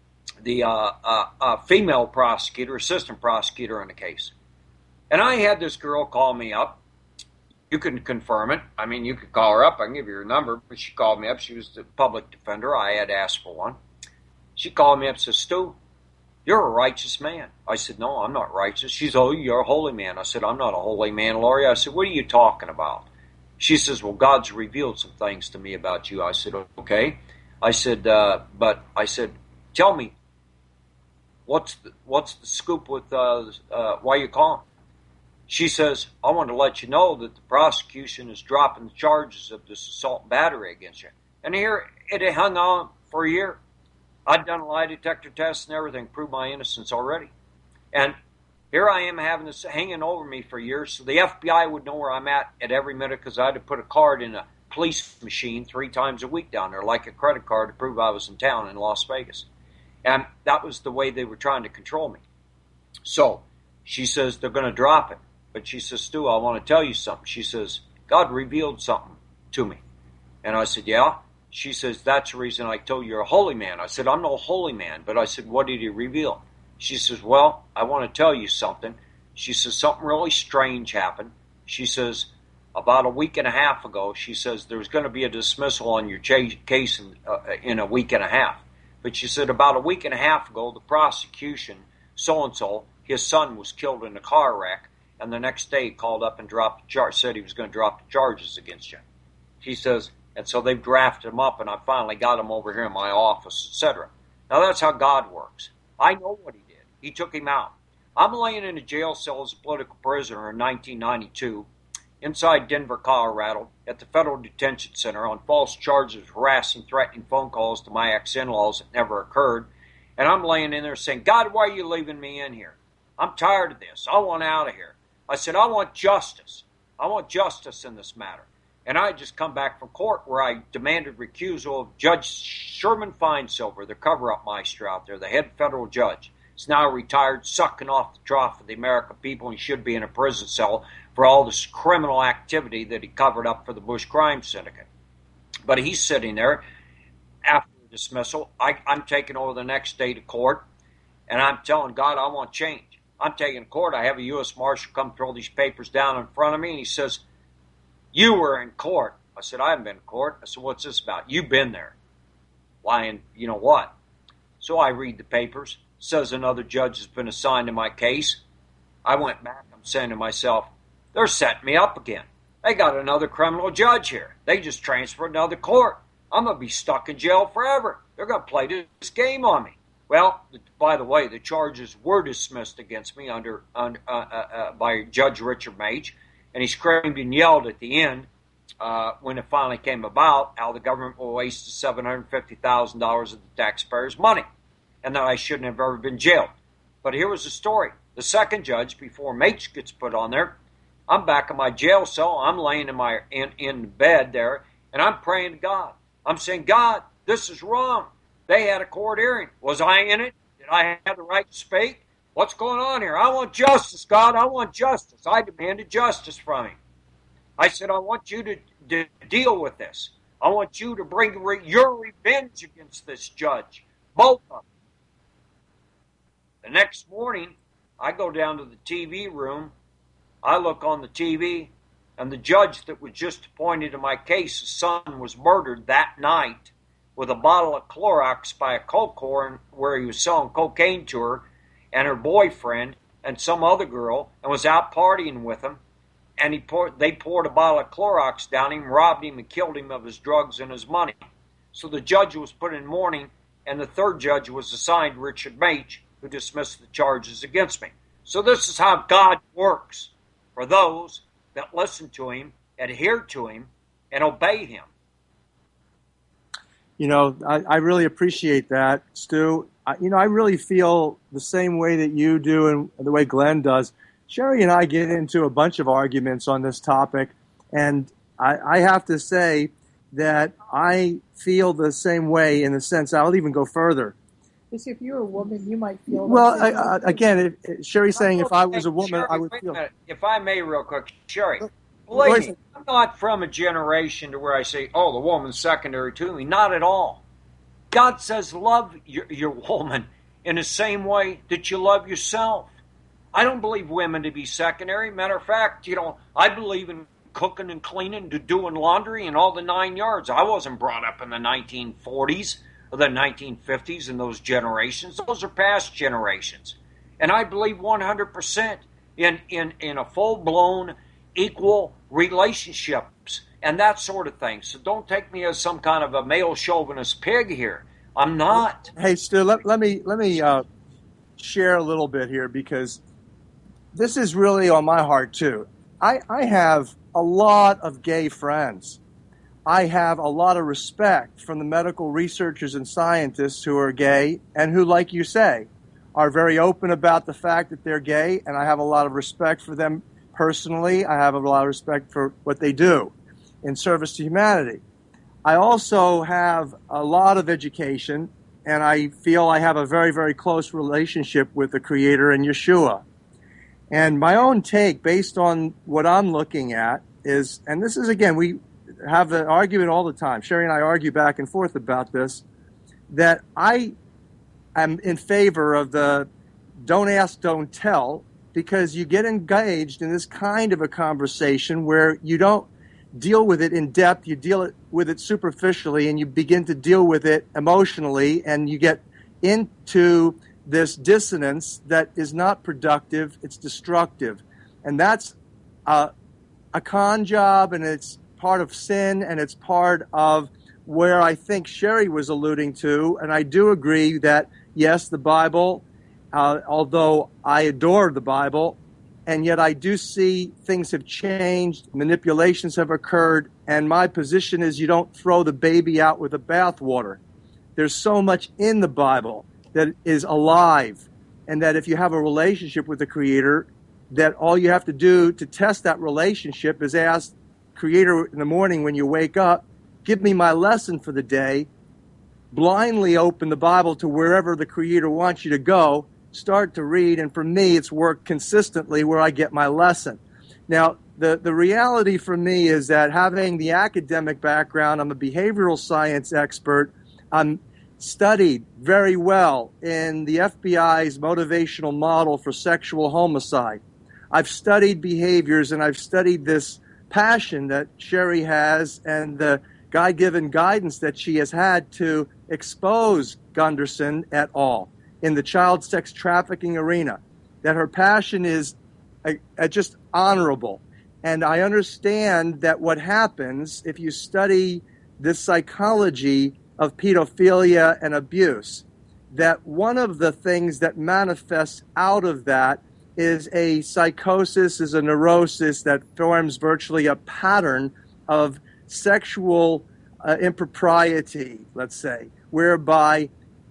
the uh, uh, uh, female prosecutor, assistant prosecutor in the case. And I had this girl call me up. You can confirm it. I mean, you could call her up. I can give you her number. But she called me up. She was the public defender. I had asked for one. She called me up and said, Stu, you're a righteous man. I said, no, I'm not righteous. She said, oh, you're a holy man. I said, I'm not a holy man, Laurie. I said, what are you talking about? She says, well, God's revealed some things to me about you. I said, okay. I said, uh, but I said, tell me, what's the, what's the scoop with uh, uh, why you calling? She says, I want to let you know that the prosecution is dropping the charges of this assault and battery against you. And here it had hung on for a year. I'd done a lie detector tests and everything, proved my innocence already. And here I am having this hanging over me for years, so the F B I would know where I'm at at every minute because I had to put a card in a police machine three times a week down there, like a credit card to prove I was in town in Las Vegas. And that was the way they were trying to control me. So she says they're going to drop it. But she says, Stu, I want to tell you something. She says, God revealed something to me. And I said, yeah? She says, that's the reason I told you you're a holy man. I said, I'm no holy man. But I said, what did he reveal? She says, well, I want to tell you something. She says, something really strange happened. She says, about a week and a half ago, she says, there's going to be a dismissal on your ch- case in, uh, in a week and a half. But she said, about a week and a half ago, the prosecution, so-and-so, his son was killed in a car wreck. And the next day he called up and dropped the charge, said he was going to drop the charges against you. She says, and so they've drafted him up, and I finally got him over here in my office, et cetera. Now that's how God works. I know what he did. He took him out. I'm laying in a jail cell as a political prisoner in nineteen ninety-two inside Denver, Colorado, at the Federal Detention Center on false charges of harassing, threatening phone calls to my ex-in-laws that never occurred. And I'm laying in there saying, God, why are you leaving me in here? I'm tired of this. I want out of here. I said, I want justice. I want justice in this matter. And I had just come back from court where I demanded recusal of Judge Sherman Feinsilver, the cover-up maestro out there, the head federal judge. He's now retired, sucking off the trough of the American people, and he should be in a prison cell for all this criminal activity that he covered up for the Bush crime syndicate. But he's sitting there after the dismissal. I, I'm taking over the next day to court, and I'm telling God I want change. I'm taking to court. I have a U S Marshal come throw these papers down in front of me, and he says, you were in court. I said, I haven't been in court. I said, what's this about? You've been there. Why, and you know what? So I read the papers. Says another judge has been assigned to my case. I went back. I'm saying to myself, they're setting me up again. They got another criminal judge here. They just transferred another court. I'm going to be stuck in jail forever. They're going to play this game on me. Well, by the way, the charges were dismissed against me under, under uh, uh, uh, by Judge Richard Mage, and he screamed and yelled at the end uh, when it finally came about how the government will waste seven hundred fifty thousand dollars of the taxpayers' money, and that I shouldn't have ever been jailed. But here was the story. The second judge, before Mage gets put on there, I'm back in my jail cell. I'm laying in my in, in bed there, and I'm praying to God. I'm saying, God, this is wrong. They had a court hearing. Was I in it? Did I have the right to speak? What's going on here? I want justice, God. I want justice. I demanded justice from him. I said, I want you to, to deal with this. I want you to bring re- your revenge against this judge. Both of them. The next morning, I go down to the T V room. I look on the T V, and the judge that was just appointed to my case, his son was murdered that night with a bottle of Clorox by a coke whore where he was selling cocaine to her and her boyfriend and some other girl, and was out partying with him. And he poured, they poured a bottle of Clorox down him, robbed him, and killed him of his drugs and his money. So the judge was put in mourning, and the third judge was assigned Richard Mage, who dismissed the charges against me. So this is how God works for those that listen to him, adhere to him, and obey him.
You know, I, I really appreciate that, Stu. I, you know, I really feel the same way that you do and the way Glenn does. Sherry and I get into a bunch of arguments on this topic, and I, I have to say that I feel the same way in the sense I'll even go further.
Because if you're a woman, you might feel.
Well, I, I, again, if, if Sherry's saying if I was a woman,
Sherry,
I would
wait
feel.
a minute. If I may, real quick, Sherry.
Wait
Believe me, I'm not from a generation to where I say, oh, the woman's secondary to me. Not at all. God says love your, your woman in the same way that you love yourself. I don't believe women to be secondary. Matter of fact, you know, I believe in cooking and cleaning, to doing laundry and all the nine yards. I wasn't brought up in the nineteen forties or the nineteen fifties in those generations. Those are past generations. And I believe one hundred percent in, in, in a full-blown equal relationships and that sort of thing. So don't take me as some kind of a male chauvinist pig here. I'm not.
Hey, Stu, let, let me let me uh, share a little bit here, because this is really on my heart too. I, I have a lot of gay friends. I have a lot of respect from the medical researchers and scientists who are gay and who, like you say, are very open about the fact that they're gay, and I have a lot of respect for them personally. I have a lot of respect for what they do. in service to humanity. I also have a lot of education, and I feel I have a very, very close relationship with the Creator and Yeshua. And my own take, based on what I'm looking at, is, and this is, again, we have an argument all the time. Sherry and I argue back and forth about this, that I am in favor of the don't ask, don't tell, because you get engaged in this kind of a conversation where you don't deal with it in depth, you deal with it superficially, and you begin to deal with it emotionally, and you get into this dissonance that is not productive, it's destructive. And that's a, a con job, and it's part of sin, and it's part of where I think Sherry was alluding to, and I do agree that, yes, the Bible, uh, although I adore the Bible, and yet I do see things have changed, manipulations have occurred, and my position is you don't throw the baby out with the bathwater. There's so much in the Bible that is alive, and that if you have a relationship with the Creator, that all you have to do to test that relationship is ask Creator in the morning when you wake up, give me my lesson for the day, blindly open the Bible to wherever the Creator wants you to go, start to read, and for me, it's worked consistently where I get my lesson. Now, the, the reality for me is that having the academic background, I'm a behavioral science expert, I'm studied very well in the F B I's motivational model for sexual homicide. I've studied behaviors, and I've studied this passion that Sherry has and the God-given guidance that she has had to expose Gunderson et al. In the child sex trafficking arena, that her passion is uh, uh, just honorable. And I understand that what happens if you study this psychology of pedophilia and abuse, that one of the things that manifests out of that is a psychosis, is a neurosis that forms virtually a pattern of sexual uh, impropriety, let's say, whereby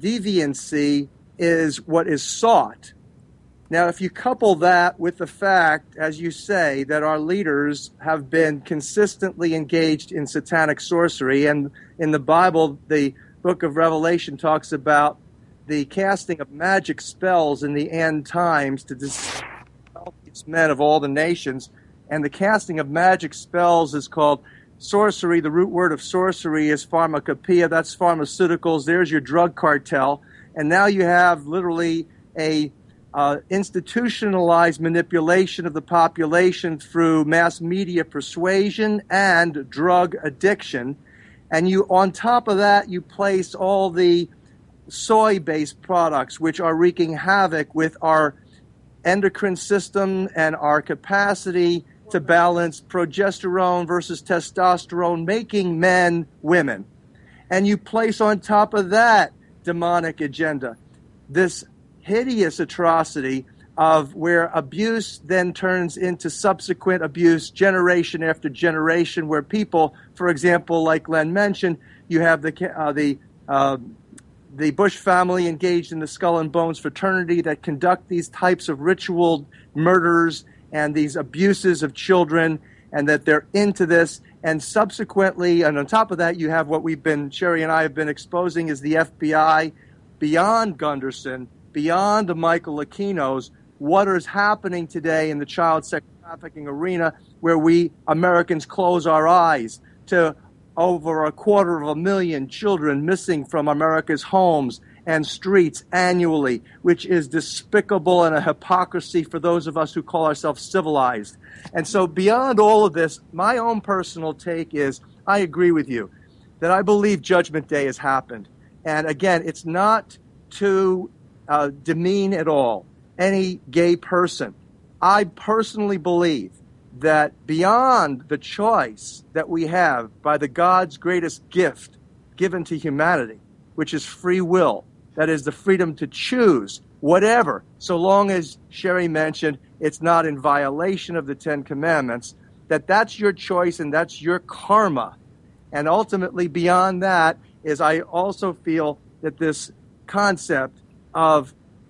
deviancy is what is sought. Now, if you couple that with the fact, as you say, that our leaders have been consistently engaged in satanic sorcery, and in the Bible, the book of Revelation talks about the casting of magic spells in the end times to dispel these men of all the nations, and the casting of magic spells is called sorcery. The root word of sorcery is pharmacopoeia. That's pharmaceuticals. There's your drug cartel. And now you have literally a uh, institutionalized manipulation of the population through mass media persuasion and drug addiction. And you, on top of that, you place all the soy-based products, which are wreaking havoc with our endocrine system and our capacity to balance progesterone versus testosterone, making men women. And you place on top of that demonic agenda, this hideous atrocity of where abuse then turns into subsequent abuse generation after generation, where people, for example, like Len mentioned, you have the uh, the uh, the Bush family engaged in the Skull and Bones fraternity that conduct these types of ritual murders and these abuses of children, and that they're into this. And subsequently, and on top of that, you have what we've been, Sherry and I have been exposing is the F B I, beyond Gunderson, beyond the Michael Aquinos, what is happening today in the child sex trafficking arena, where we Americans close our eyes to over a quarter of a million children missing from America's homes and streets annually, which is despicable and a hypocrisy for those of us who call ourselves civilized. And so beyond all of this, my own personal take is, I agree with you, that I believe Judgment Day has happened. And again, it's not to uh, demean at all any gay person. I personally believe that beyond the choice that we have by the God's greatest gift given to humanity, which is free will, that is the freedom to choose whatever, so long as Sherry mentioned it's not in violation of the Ten Commandments, that that's your choice and that's your karma. And ultimately beyond that is I also feel that this concept of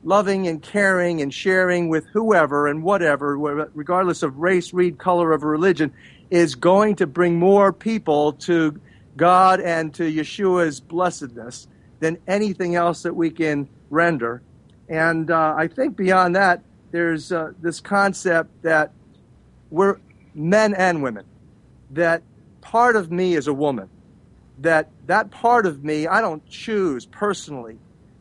loving and caring and sharing with whoever and whatever, regardless of race, creed, color, of religion, is going to bring more people to God and to Yeshua's blessedness than anything else that we can render. And uh, I think beyond that, there's uh, this concept that we're men and women, that part of me is a woman, that that part of me I don't choose personally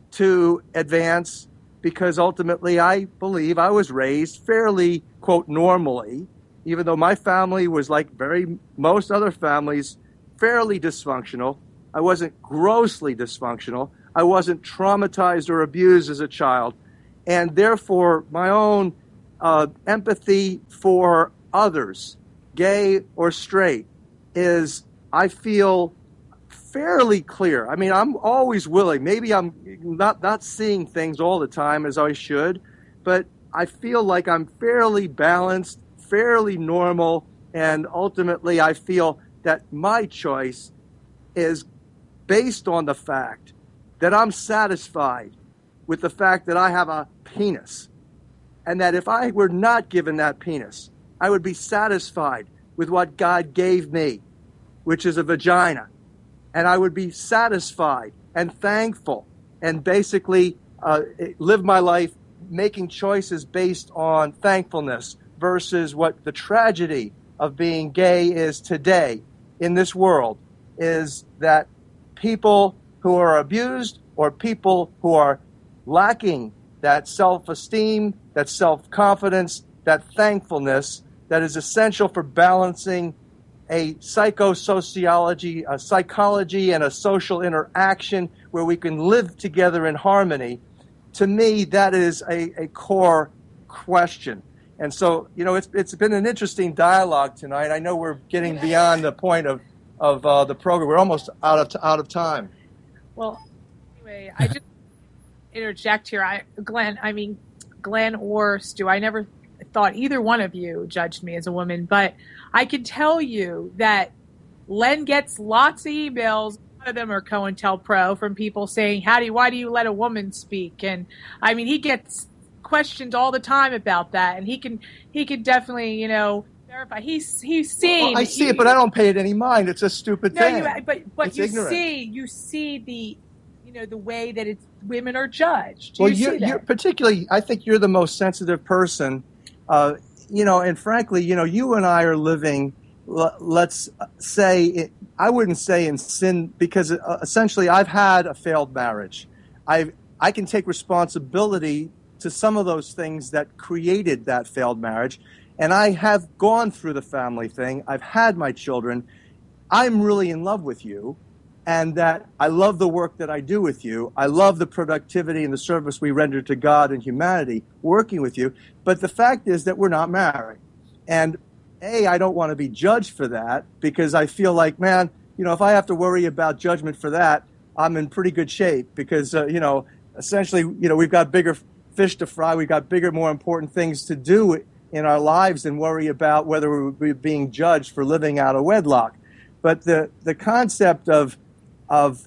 to advance, because ultimately I believe I was raised fairly, quote, normally, even though my family was like very most other families, fairly dysfunctional. I wasn't grossly dysfunctional. I wasn't traumatized or abused as a child. And therefore, my own uh, empathy for others, gay or straight, is, I feel, fairly clear. I mean, I'm always willing. Maybe I'm not, not seeing things all the time as I should, but I feel like I'm fairly balanced, fairly normal, and ultimately I feel that my choice is based on the fact that I'm satisfied with the fact that I have a penis, and that if I were not given that penis, I would be satisfied with what God gave me, which is a vagina, and I would be satisfied and thankful and basically uh, live my life making choices based on thankfulness versus what the tragedy of being gay is today in this world, is that people who are abused or people who are lacking that self-esteem, that self-confidence, that thankfulness that is essential for balancing a psychosociology, a psychology, and a social interaction where we can live together in harmony. To me, that is a, a core question. And so, you know, it's it's been an interesting dialogue tonight. I know we're getting beyond the point of of uh, the program. We're almost out of out of time.
Well, anyway, I just interject here. I, Glenn, I mean, Glenn or Stu, I never thought either one of you judged me as a woman, but I can tell you that Len gets lots of emails. A lot of them are COINTELPRO from people saying, "How do you, why do you let a woman speak?" And I mean, he gets questioned all the time about that, and he can he can definitely, you know, verify. He's he's seen.
Well, I see it, but I don't pay it any mind. It's a stupid
no,
thing.
You, but but
it's
you
ignorant.
see you see the you know the way that it's women are judged.
Well,
you
you're, you're particularly. I think you're the most sensitive person. Uh, you know, and frankly, you know, you and I are living. Let's say it, I wouldn't say in sin, because uh, essentially I've had a failed marriage. I I can take responsibility to some of those things that created that failed marriage. And I have gone through the family thing. I've had my children. I'm really in love with you, and that I love the work that I do with you. I love the productivity and the service we render to God and humanity working with you. But the fact is that we're not married. And A, I don't want to be judged for that, because I feel like, man, you know, if I have to worry about judgment for that, I'm in pretty good shape, because, uh, you know, essentially, you know, we've got bigger fish to fry. We've got bigger, more important things to do in our lives than worry about whether we're being judged for living out of wedlock. But the, the concept of of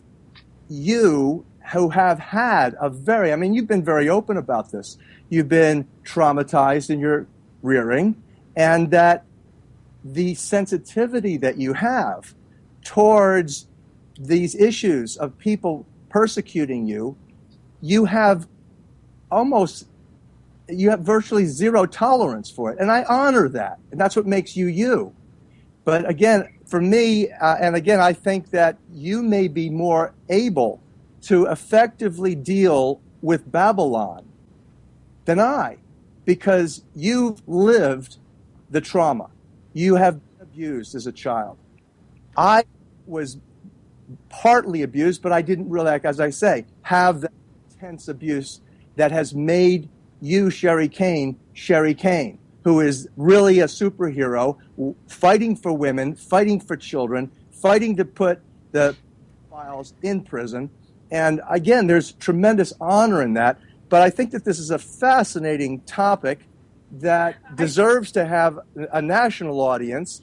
you who have had a very, I mean, you've been very open about this. You've been traumatized in your rearing, and that the sensitivity that you have towards these issues of people persecuting you, you have almost, you have virtually zero tolerance for it. And I honor that. And that's what makes you you. But again, for me, uh, and again, I think that you may be more able to effectively deal with Babylon than I, because you've lived the trauma. You have been abused as a child. I was partly abused, but I didn't really, as I say, have that intense abuse that has made you, Sherry Kane, Sherry Kane, who is really a superhero, fighting for women, fighting for children, fighting to put the pedophiles in prison. And again, there's tremendous honor in that. But I think that this is a fascinating topic that deserves to have a national audience.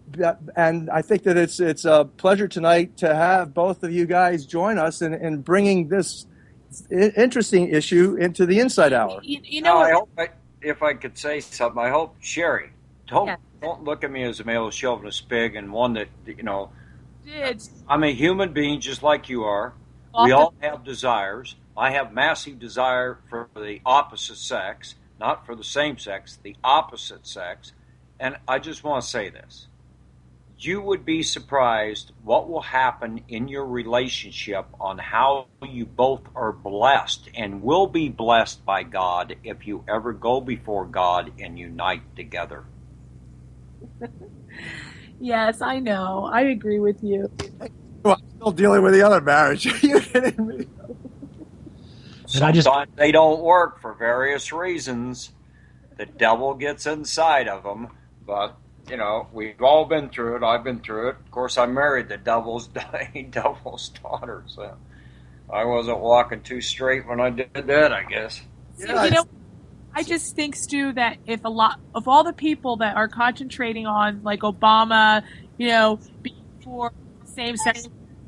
And I think that it's it's a pleasure tonight to have both of you guys join us in, in bringing this interesting issue into the Inside Hour.
You, you know,
now,
what?
I hope I, if I could say something, I hope, Sherry, don't
Yeah.
don't look at me as a male chauvinist pig and one that, you know,
It's
I'm a human being just like you are.
Often-
We all have desires. I have massive desire for the opposite sex, not for the same sex, the opposite sex. And I just want to say this. You would be surprised what will happen in your relationship on how you both are blessed and will be blessed by God if you ever go before God and unite together.
yes, I know. I agree with you.
Well, I'm still dealing with the other marriage. Are you kidding me?
And I just-
Sometimes they don't work for various reasons. The devil gets inside of them, but you know we've all been through it. I've been through it. Of course, I married the devil's devil's daughter, so I wasn't walking too straight when I did that, I guess.
See,
Yeah,
you know, I just think, Stu, that if a lot of all the people that are concentrating on, like Obama, you know, being for same-sex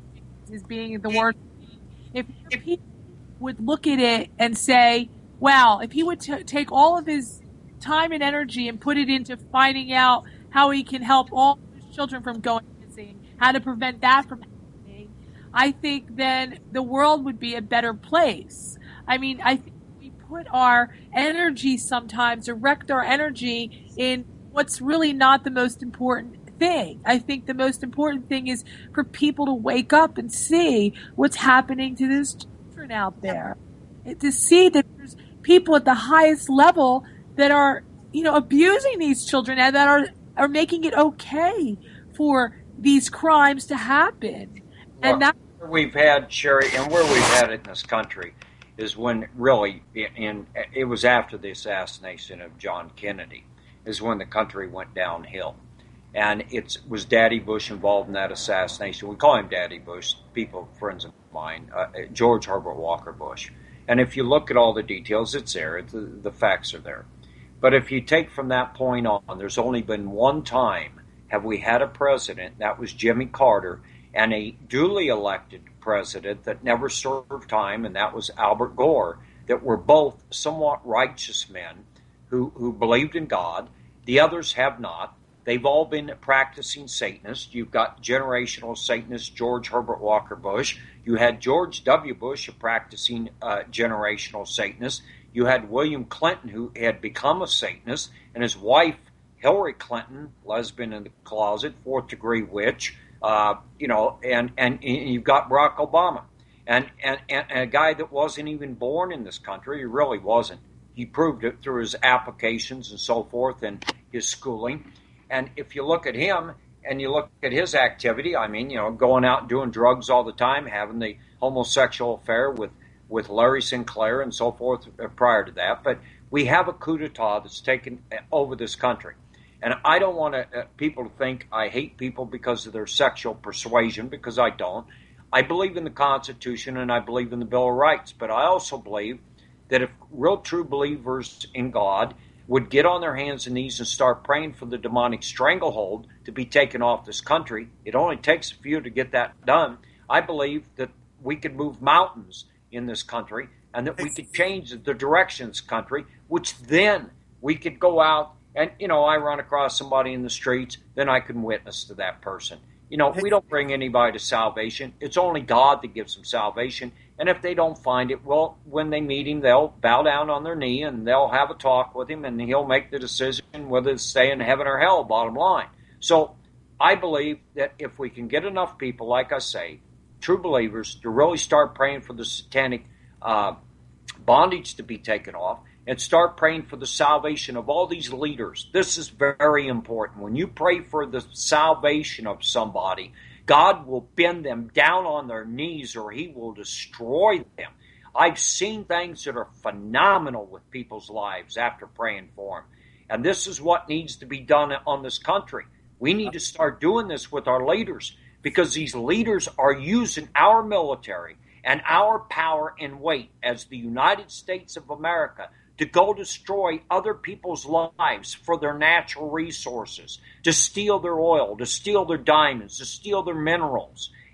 as being the worst, if, if he would look at it and say, wow, if he would t- take all of his time and energy and put it into finding out how he can help all his children from going missing, how to prevent that from happening, I think then the world would be a better place. I mean, I think we put our energy sometimes, direct our energy in what's really not the most important thing. I think the most important thing is for people to wake up and see what's happening to these children out there. To see that there's people at the highest level that are, you know, abusing these children and that are, are making it okay for these crimes to happen. And
Well,
that
where we've had, Sherry, and where we've had it in this country is when really, in, in it was after the assassination of John Kennedy, is when the country went downhill. And it was Daddy Bush involved in that assassination. We call him Daddy Bush, people, friends of mine, uh, George Herbert Walker Bush. And if you look at all the details, it's there. It's, the, the facts are there. But if you take from that point on, there's only been one time have we had a president, that was Jimmy Carter, and a duly elected president that never served time, and that was Albert Gore, that were both somewhat righteous men who, who believed in God. The others have not. They've all been practicing Satanists. You've got generational Satanists, George Herbert Walker Bush. You had George W. Bush, a practicing uh, generational Satanist. You had William Clinton, who had become a Satanist, and his wife, Hillary Clinton, lesbian in the closet, fourth-degree witch, uh, you know, and, and, and you've got Barack Obama, and, and, and a guy that wasn't even born in this country. He really wasn't. He proved it through his applications and so forth and his schooling. And if you look at him and you look at his activity, I mean, you know, going out and doing drugs all the time, having the homosexual affair with, with Larry Sinclair and so forth prior to that. But we have a coup d'etat that's taken over this country. And I don't want to, uh, people to think I hate people because of their sexual persuasion, because I don't. I believe in the Constitution and I believe in the Bill of Rights. But I also believe that if real true believers in God would get on their hands and knees and start praying for the demonic stranglehold to be taken off this country, it only takes a few to get that done. I believe that we could move mountains in this country and that we could change the direction of this country, which then we could go out and, you know, I run across somebody in the streets, then I can witness to that person. You know, we don't bring anybody to salvation. It's only God that gives them salvation. And if they don't find it, well, when they meet him, they'll bow down on their knee and they'll have a talk with him and he'll make the decision whether to stay in heaven or hell, bottom line. So I believe that if we can get enough people, like I say, true believers, to really start praying for the satanic uh, bondage to be taken off and start praying for the salvation of all these leaders. This is very important. When you pray for the salvation of somebody, God will bend them down on their knees or he will destroy them. I've seen things that are phenomenal with people's lives after praying for them. And this is what needs to be done on this country. We need to start doing this with our leaders because these leaders are using our military and our power and weight as the United States of America to go destroy other people's lives for their natural resources, to steal their oil, to steal their diamonds, to steal their minerals.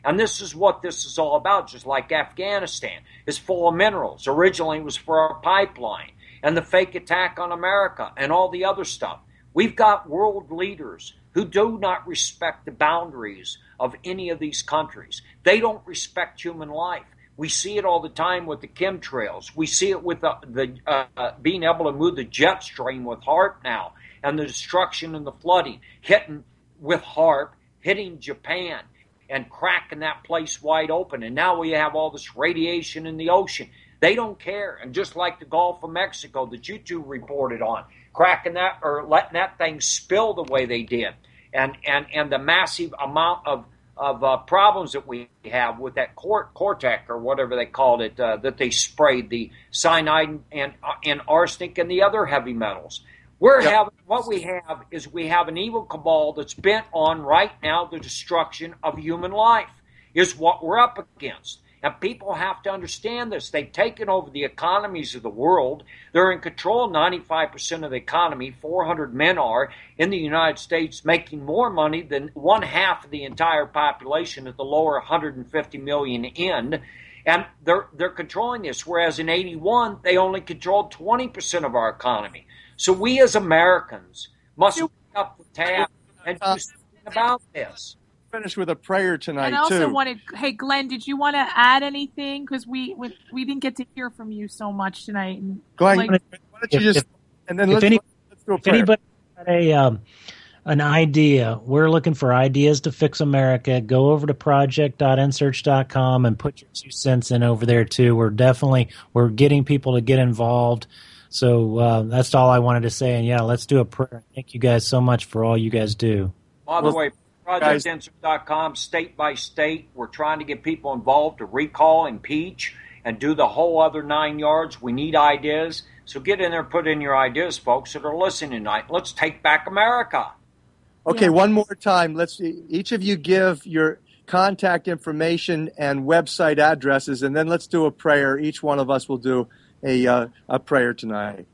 And this is what this is all about, just like Afghanistan is full of minerals. Originally it was for a pipeline, and the fake attack on America and all the other stuff. We've got world leaders who do not respect the boundaries of any of these countries. They don't respect human life. We see it all the time with the chemtrails. We see it with the, the uh, being able to move the jet stream with HAARP now, and the destruction and the flooding, hitting with HAARP, hitting Japan and cracking that place wide open. And now we have all this radiation in the ocean. They don't care. And just like the Gulf of Mexico that you two reported on, cracking that or letting that thing spill the way they did, and and and the massive amount of of uh, problems that we have with that Cort- Cortec or whatever they called it, uh, that they sprayed, the cyanide and uh, and arsenic and the other heavy metals. We're yep. having what we have is we have an evil cabal that's bent on right now the destruction of human life is what we're up against. And people have to understand this. They've taken over the economies of the world. They're in control of ninety-five percent of the economy. four hundred men are in the United States, making more money than one half of the entire population at the lower one hundred fifty million end. And they're, they're controlling this, whereas in eighty-one, they only controlled twenty percent of our economy. So we as Americans must pick up the tab and do something about this.
Finish with a prayer tonight,
and I also
too.
wanted, hey, Glenn, did you want to add anything? Because we, we we didn't get to hear from you so much tonight. And
Glenn,
like,
why don't you
if,
just,
if,
and then
if
let's,
any,
let's do a
if
prayer.
anybody had a, um, an idea, we're looking for ideas to fix America, go over to project dot n search dot com and put your two cents in over there, too. We're definitely, we're getting people to get involved. So uh, that's all I wanted to say. And, yeah, let's do a prayer. Thank you guys so much for all you guys do.
By the way, project n search dot com, state by state, we're trying to get people involved to recall, impeach, and do the whole other nine yards. We need ideas. So get in there, put in your ideas, folks that are listening tonight. Let's take back America.
Okay,
yeah.
one more time. Let's each of you give your contact information and website addresses, and then let's do a prayer. Each one of us will do a uh, a prayer tonight.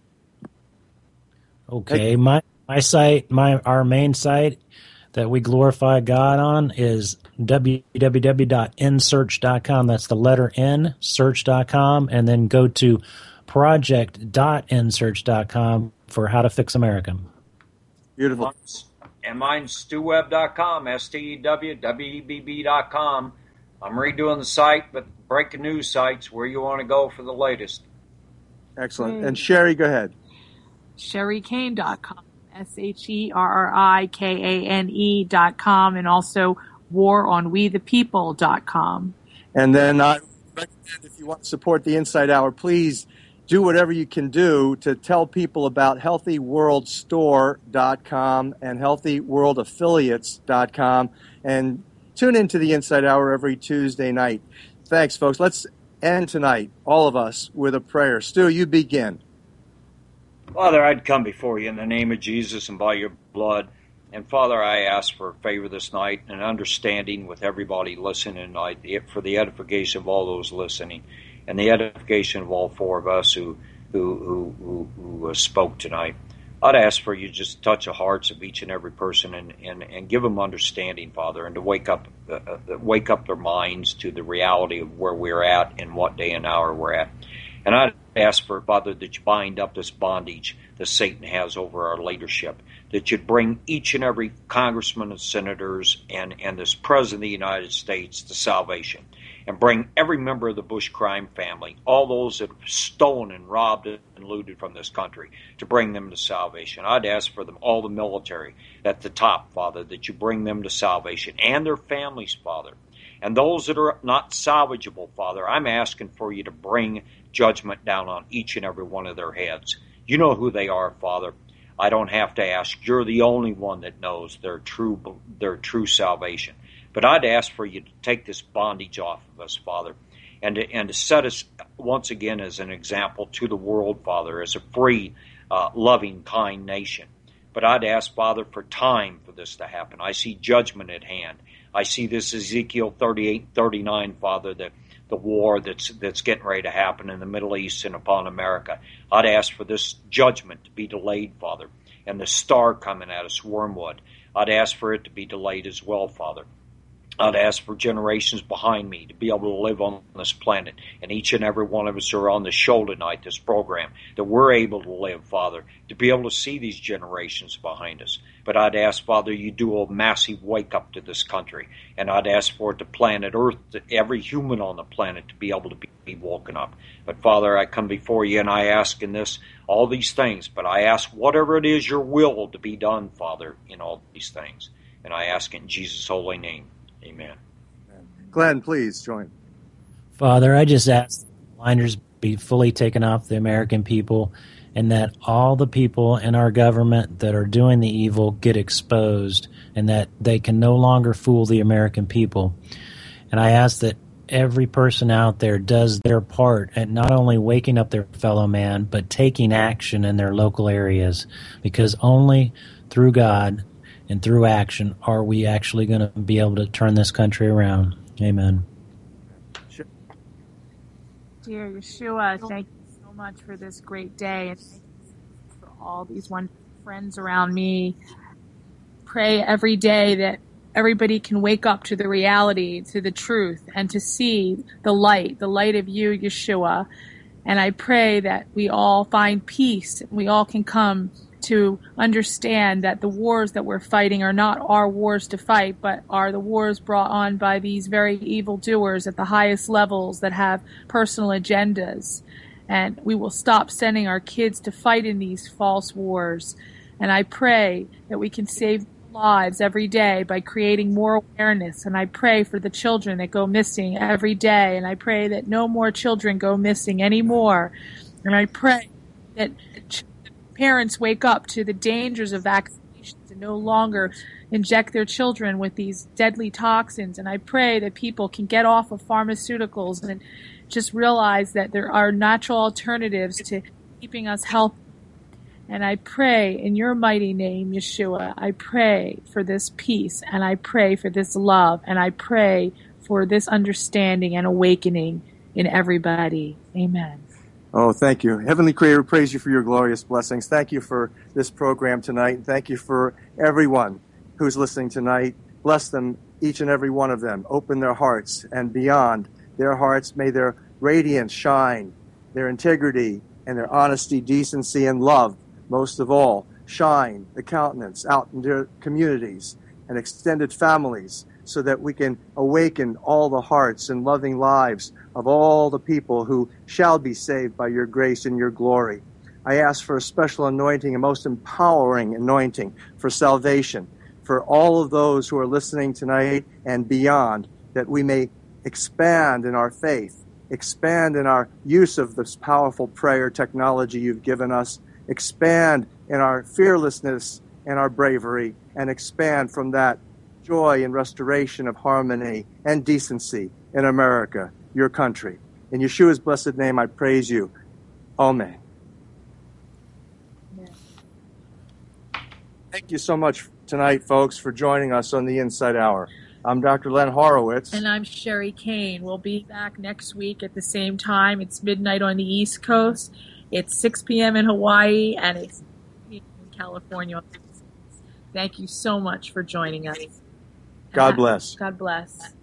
Okay, my my site, my our main site that we glorify God on is w w w dot n search dot com. That's the letter N, search dot com, and then go to project dot n search dot com for how to fix America.
Beautiful.
And mine's stew web dot com, S T E W W E B B dot com. I'm redoing the site, but breaking news sites where you want to go for the latest.
Excellent. And Sherry, go ahead.
Sherry Kane dot com, S H E R R I K A N E dot com, and also war on we the people dot com.
And then I recommend if you want to support the Insight Hour, please do whatever you can do to tell people about healthy world store dot com and healthy world affiliates dot com, and tune into the Insight Hour every Tuesday night. Thanks, folks. Let's end tonight, all of us, with a prayer. Stu, you begin.
Father, I'd come before you in the name of Jesus and by your blood. And Father, I ask for favor this night and understanding with everybody listening tonight for the edification of all those listening and the edification of all four of us who who who, who, who spoke tonight. I'd ask for you just to touch the hearts of each and every person and, and, and give them understanding, Father, and to wake up uh, uh, wake up their minds to the reality of where we're at and what day and hour we're at. And I'd ask for, Father, that you bind up this bondage that Satan has over our leadership, that you'd bring each and every congressman and senators and, and this president of the United States to salvation, and bring every member of the Bush crime family, all those that have stolen and robbed and looted from this country, to bring them to salvation. I'd ask for them, all the military at the top, Father, that you bring them to salvation, and their families, Father. And those that are not salvageable, Father, I'm asking for you to bring judgment down on each and every one of their heads. You know who they are, Father. I don't have to ask. You're the only one that knows their true, their true salvation. But I'd ask for you to take this bondage off of us, Father, and to, and to set us once again as an example to the world, Father, as a free, uh, loving, kind nation. But I'd ask, Father, for time for this to happen. I see judgment at hand. I see this Ezekiel thirty-eight, thirty-nine, Father, the, the war that's that's getting ready to happen in the Middle East and upon America. I'd ask for this judgment to be delayed, Father, and the star coming at us, Wormwood. I'd ask for it to be delayed as well, Father. I'd ask for generations behind me to be able to live on this planet. And each and every one of us who are on the show tonight, this program, that we're able to live, Father, to be able to see these generations behind us. But I'd ask, Father, you do a massive wake-up to this country. And I'd ask for it to planet Earth, to every human on the planet to be able to be, be woken up. But, Father, I come before you and I ask in this, all these things. But I ask whatever it is your will to be done, Father, in all these things. And I ask it in Jesus' holy name. Amen.
Glenn, please join.
Father, I just ask that the blinders be fully taken off the American people, and that all the people in our government that are doing the evil get exposed, and that they can no longer fool the American people. And I ask that every person out there does their part at not only waking up their fellow man, but taking action in their local areas, because only through God and through action are we actually going to be able to turn this country around. Amen.
Dear Yeshua, thank you so much for this great day, and thank you for all these wonderful friends around me. Pray every day that everybody can wake up to the reality, to the truth, and to see the light, the light of you, Yeshua. And I pray that we all find peace, and we all can come to understand that the wars that we're fighting are not our wars to fight, but are the wars brought on by these very evildoers at the highest levels that have personal agendas. And we will stop sending our kids to fight in these false wars. And I pray that we can save lives every day by creating more awareness. And I pray for the children that go missing every day. And I pray that no more children go missing anymore. And I pray that parents wake up to the dangers of vaccinations and no longer inject their children with these deadly toxins. And I pray that people can get off of pharmaceuticals and just realize that there are natural alternatives to keeping us healthy. And I pray in your mighty name, Yeshua, I pray for this peace, and I pray for this love, and I pray for this understanding and awakening in everybody. Amen.
Oh, thank you. Heavenly Creator, praise you for your glorious blessings. Thank you for this program tonight. And thank you for everyone who's listening tonight. Bless them, each and every one of them. Open their hearts, and beyond their hearts, may their radiance shine, their integrity and their honesty, decency, and love, most of all, shine the countenance out in their communities and extended families, so that we can awaken all the hearts and loving lives of all the people who shall be saved by your grace and your glory. I ask for a special anointing, a most empowering anointing for salvation, for all of those who are listening tonight and beyond, that we may expand in our faith, expand in our use of this powerful prayer technology you've given us, expand in our fearlessness and our bravery, and expand from that joy and restoration of harmony and decency in America, your country. In Yeshua's blessed name, I praise you. Amen.
Amen.
Thank you so much tonight, folks, for joining us on the Inside Hour. I'm Doctor Len Horowitz.
And I'm Sherry Kane. We'll be back next week at the same time. It's midnight on the East Coast. It's six p.m. in Hawaii, and it's in California. Thank you so much for joining us.
God bless.
God bless.